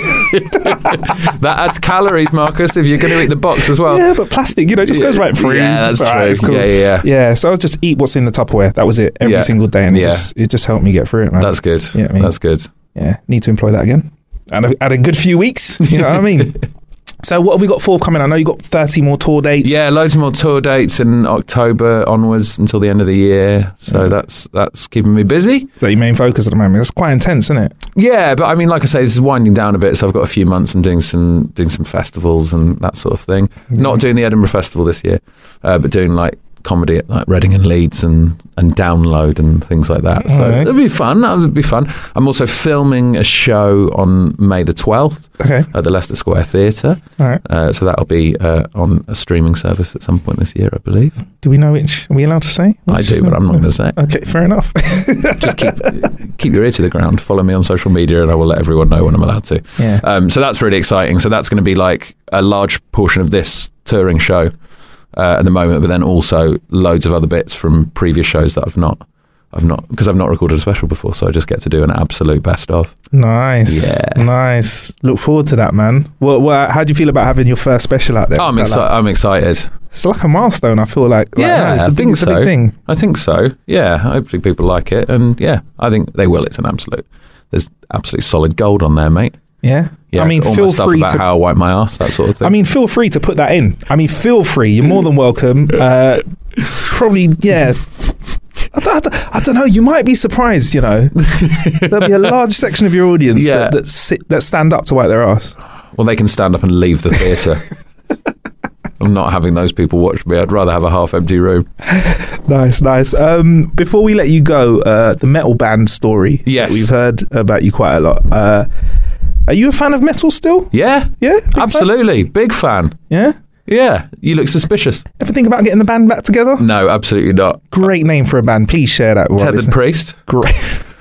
That adds calories, Marcus, if you're going to eat the box as well.
Yeah, but plastic, you know, just
Yeah.
goes right through.
Yeah, that's
It's all
true.
it's cool.
Yeah, yeah, yeah.
Yeah, so I was just eat what's in the Tupperware. That was it every
Yeah.
single day, and it
Yeah.
just it just helped me get through it, man.
That's good.
Yeah, I mean-
That's good.
Yeah, need to employ that again. And had a good few weeks. You know what I mean? So what have we got forthcoming? I know you got thirty more tour dates.
Yeah, loads more tour dates in October onwards until the end of the year. So
Yeah.
that's that's keeping me busy.
Is that your main focus at the moment? That's quite intense, isn't it?
Yeah, but I mean, like I say, this is winding down a bit. So I've got a few months. I'm doing some doing some festivals and that sort of thing. Not doing the Edinburgh Festival this year, uh, but doing like comedy at like Reading and Leeds and, and Download and things like that. So
right.
it'll be fun. That would be fun. I'm also filming a show on May the twelfth
Okay.
at the Leicester Square Theatre.
All right.
Uh, so that'll be uh, on a streaming service at some point this year, I believe.
Do we know which? Are we allowed to say?
I do, but I'm not going to say.
Okay, fair enough.
Just keep keep your ear to the ground. Follow me on social media, and I will let everyone know when I'm allowed to.
Yeah.
Um, so that's really exciting. So that's going to be like a large portion of this touring show uh, at the moment, but then also loads of other bits from previous shows that I've not, I've not, because I've not recorded a special before. So I just get to do an absolute best of.
Nice.
Yeah.
Nice. Look forward to that, man. What? What? How do you feel about having your first special out there?
Oh, I'm,
Is that
exci-
like-
I'm excited.
It's like a milestone. I feel like. like
Yeah,
it's a
I
big,
think
it's a
so.
big thing.
I think so. Yeah, hopefully people like it, and yeah, I think they will. It's an absolute. There's absolute solid gold on there, mate.
Yeah.
Yeah,
I mean,
all
feel
my stuff
free
about
to.
how I wipe my ass, that sort of thing.
I mean, feel free to put that in. I mean, feel free. You're more than welcome. Uh, probably, yeah. I don't, I, don't, I don't know. You might be surprised. You know, there'll be a large section of your audience
Yeah.
that that, sit, that stand up to wipe their ass.
well, they can stand up and leave the theatre. I'm not having those people watch me. I'd rather have a half-empty room.
Nice, nice. Um, before we let you go, uh, the metal band story.
Yes.
that we've heard about you quite a lot. Uh, are you a fan of metal still?
Yeah,
Yeah, big fan?
absolutely. Big fan.
Yeah.
Yeah, you look suspicious.
Ever think about getting the band back together?
No, absolutely not.
Great name for a band. Please share that with our
Tethered
listeners.
Priest.
Great.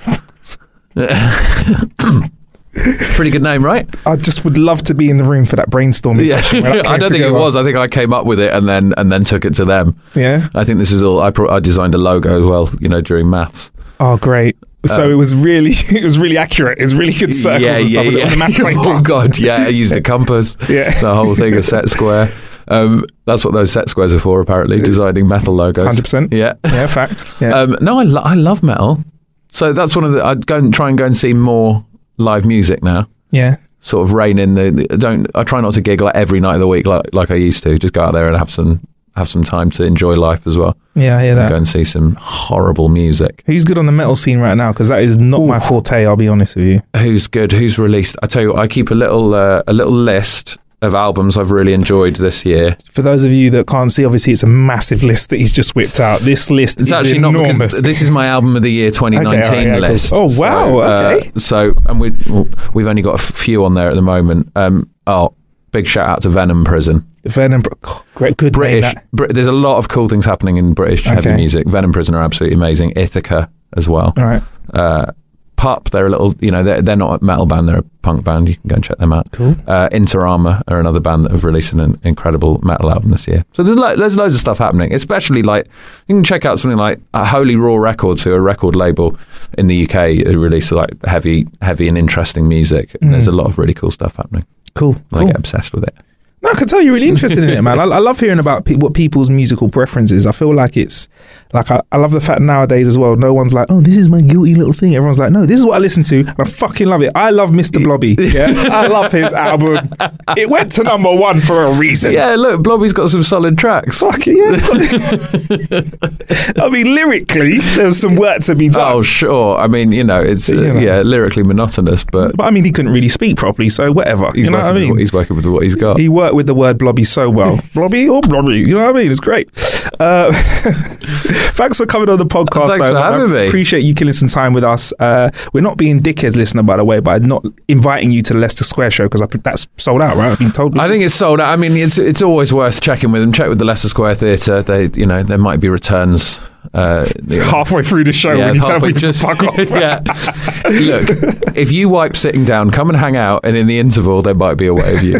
Pretty good name, right?
I just would love to be in the room for that brainstorming session. Where that
I
came
don't think
together.
it was. I think I came up with it and then and then took it to them.
Yeah.
I think this is all. I, pro- I designed a logo as well. You know, during maths.
Oh, great. So
Um,
it was really, it was really accurate. It was really good circles and stuff. Was it on the match paper?
Oh god, yeah. I used a compass.
Yeah.
The whole thing, a set square. Um, that's what those set squares are for, apparently. Designing metal logos.
one hundred percent.
Yeah.
Yeah, fact. Yeah.
Um, no, I, lo- I love metal. So that's one of the. I'd go and try and go and see more live music now.
yeah.
Sort of rein in the, the don't. I try not to gig like every night of the week like like I used to. Just go out there and have some have some time to enjoy life as well.
Yeah, I hear
And
that.
go and see some horrible music.
Who's good on the metal scene right now? Because that is not my forte, I'll be honest with you.
Who's good? Who's released? I tell you, what, I keep a little uh, a little list of albums I've really enjoyed this year.
For those of you that can't see, obviously it's a massive list that he's just whipped out. This list
It's
is
actually
enormous.
not because this is my album of the year twenty nineteen
Okay, all right, yeah, cool.
list.
Oh, wow,
So, uh,
okay.
so and we well, we've only got a few on there at the moment. Um, oh, big shout out to Venom Prison.
Venom, oh, great, good name,
British.
that.
Br- there's a lot of cool things happening in British heavy
Okay.
music. Venom Prison are absolutely amazing. Ithaca as well.
All right.
Uh, Pup, they're a little, you know, they're, they're not a metal band, they're a punk band. You can go and check them out.
Cool.
Uh, Interarma are another band that have released an incredible metal album this year. So there's lo- there's loads of stuff happening, especially like, you can check out something like uh, Holy Raw Records, who are a record label in the U K who release like heavy, heavy and interesting music. And there's a lot of really cool stuff happening.
Cool.
I
cool.
get obsessed with it.
No, I can tell you're really interested in it, man. I, I love hearing about pe- what people's musical preferences. I feel like it's like I, I love the fact nowadays as well. No one's like, oh, this is my guilty little thing. Everyone's like, no, this is what I listen to. And I fucking love it. I love Mister Blobby. Yeah, I love his album. It went to number one for a reason.
Yeah, look, Blobby's got some solid tracks.
Fuck it, yeah. I mean, lyrically, there's some work to be done.
Oh, sure. I mean, you know, it's uh,
You know.
yeah, lyrically monotonous, but
But I mean, he couldn't really speak properly, so whatever.
he's
You know
working
what I
with
mean?
what, he's working with what he's got.
He worked with the word blobby so well. Blobby or blobby, you know what I mean? It's great. Uh, thanks for coming on the podcast.
Thanks
though.
for having
I
me.
appreciate you killing some time with us. Uh, we're not being dickheads, listener, by the way, by not inviting you to the Leicester Square show because that's sold out, right? I've been told.
I think it's sold out. I mean, it's it's always worth checking with them. Check with the Leicester Square Theatre. They, you know, there might be returns. Uh, you know,
halfway through the show
yeah,
when you tell
halfway
people
just-
to fuck off.
yeah. Look, if you wipe sitting down, come and hang out, and in the interval, there might be a way of you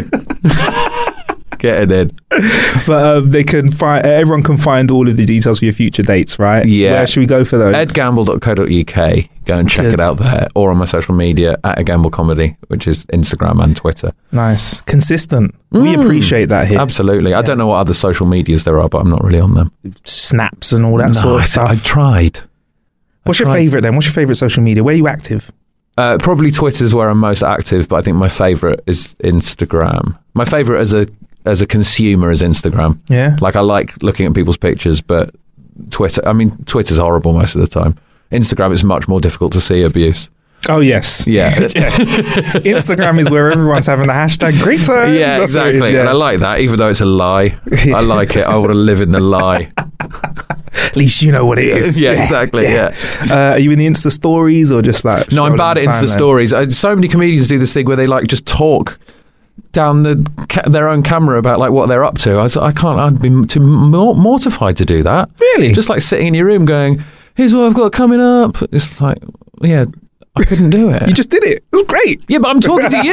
getting in.
But um, they can find. Everyone can find all of the details for your future dates, right?
Yeah.
Where should we go for those?
ed gamble dot co dot U K. Go and check
Good.
it out there, or on my social media at Ed Gamble Comedy, which is Instagram and Twitter.
Nice, consistent. We
Mm.
appreciate that here.
Absolutely. I don't know what other social medias there are, but I'm not really on them.
Snaps and all that
No,
sort
I,
of stuff.
I tried.
What's
I
your
tried.
favourite then? What's your favourite social media? Where are you active?
Uh, probably Twitter's where I'm most active, but I think my favourite is Instagram. My favourite as a as a consumer is Instagram.
Yeah.
Like I like looking at people's pictures, but Twitter, I mean, Twitter's horrible most of the time. Instagram is much more difficult to see abuse.
Oh, yes.
Yeah.
Yeah. Instagram is where everyone's having the hashtag great times.
Yeah,
That's what it is,
exactly.
yeah.
And I like that, even though it's a lie. I like it. I want to live in the lie.
At least you know what it is.
Yeah, exactly. Yeah.
yeah. Uh, are you in the Insta stories or just like?
No, I'm bad at Insta stories. Uh, so many comedians do this thing where they like just talk down the ca- their own camera about like what they're up to. I, was, I can't. I'd be too mortified to do that.
Really?
Just like sitting in your room going, "Here's what I've got coming up." It's like, yeah. I couldn't do it.
You just did it. It was great.
Yeah, but I'm talking to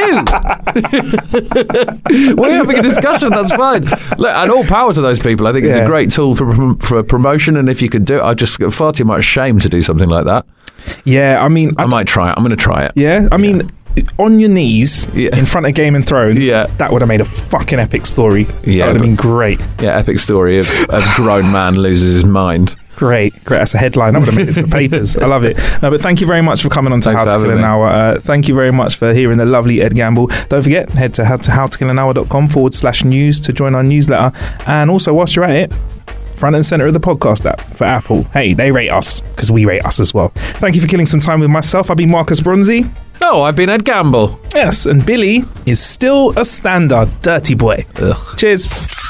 you. We're having a discussion. That's fine. Look, and all power to those people. I think it's
Yeah.
a great tool for for promotion. And if you could do it, I just got far too much shame to do something like that.
Yeah, I mean,
I, I might try it. I'm going to try it.
Yeah, I mean, on your knees
Yeah.
in front of Game of Thrones.
Yeah.
That would have made a fucking epic story.
Yeah,
that would have
but-
been great.
Yeah, epic story of a grown man loses his mind.
Great, great. That's a headline. I would have made it to the papers. I love it. No, but thank you very much for coming on to
Thanks
How
for
to Kill
having
an
me.
Hour. Uh, thank you very much for hearing the lovely Ed Gamble. Don't forget, head to how to howtokillanhour.com forward slash news to join our newsletter. And also, whilst you're at it, front and center of the podcast app for Apple. Hey, they rate us because we rate us as well. Thank you for killing some time with myself. I've been Marcus Bronzy.
Oh, I've been Ed Gamble.
Yes, and Billy is still a standard dirty boy.
Ugh.
Cheers.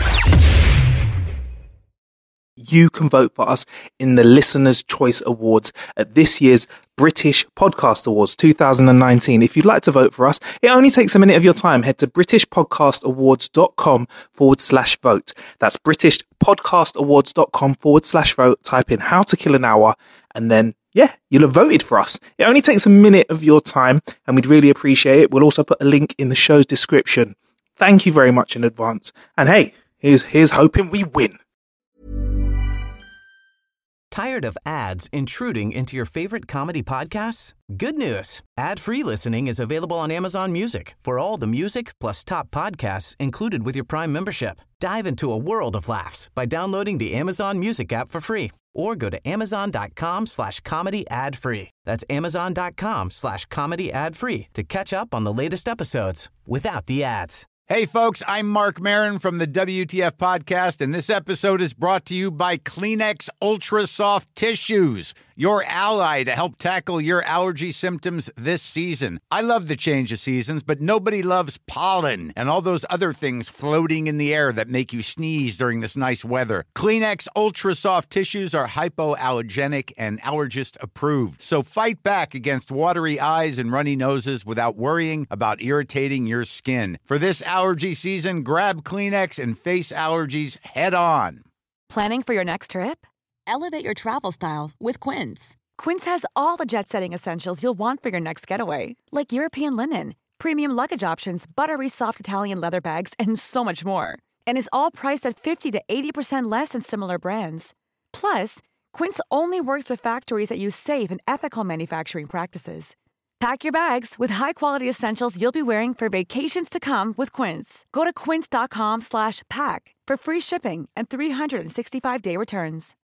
You can vote for us in the Listener's Choice Awards at this year's British Podcast Awards two thousand nineteen. If you'd like to vote for us, it only takes a minute of your time. Head to britishpodcastawards.com forward slash vote. That's britishpodcastawards.com forward slash vote. Type in How to Kill an Hour and then, yeah, you'll have voted for us. It only takes a minute of your time and we'd really appreciate it. We'll also put a link in the show's description. Thank you very much in advance. And hey, here's, here's hoping we win.
Tired of ads intruding into your favorite comedy podcasts? Good news. Ad-free listening is available on Amazon Music for all the music plus top podcasts included with your Prime membership. Dive into a world of laughs by downloading the Amazon Music app for free or go to amazon.com slash comedy ad free. That's amazon.com slash comedy ad free to catch up on the latest episodes without the ads.
Hey, folks, I'm Mark Maron from the W T F Podcast, and this episode is brought to you by Kleenex Ultra Soft Tissues, your ally to help tackle your allergy symptoms this season. I love the change of seasons, but nobody loves pollen and all those other things floating in the air that make you sneeze during this nice weather. Kleenex Ultra Soft Tissues are hypoallergenic and allergist approved, so fight back against watery eyes and runny noses without worrying about irritating your skin. For this allergy season, grab Kleenex and face allergies head on.
Planning for your next trip? Elevate your travel style with Quince. Quince has all the jet-setting essentials you'll want for your next getaway, like European linen, premium luggage options, buttery soft Italian leather bags, and so much more. And is all priced at fifty to eighty percent less than similar brands. Plus, Quince only works with factories that use safe and ethical manufacturing practices. Pack your bags with high-quality essentials you'll be wearing for vacations to come with Quince. Go to quince.com slash pack for free shipping and three sixty-five day returns.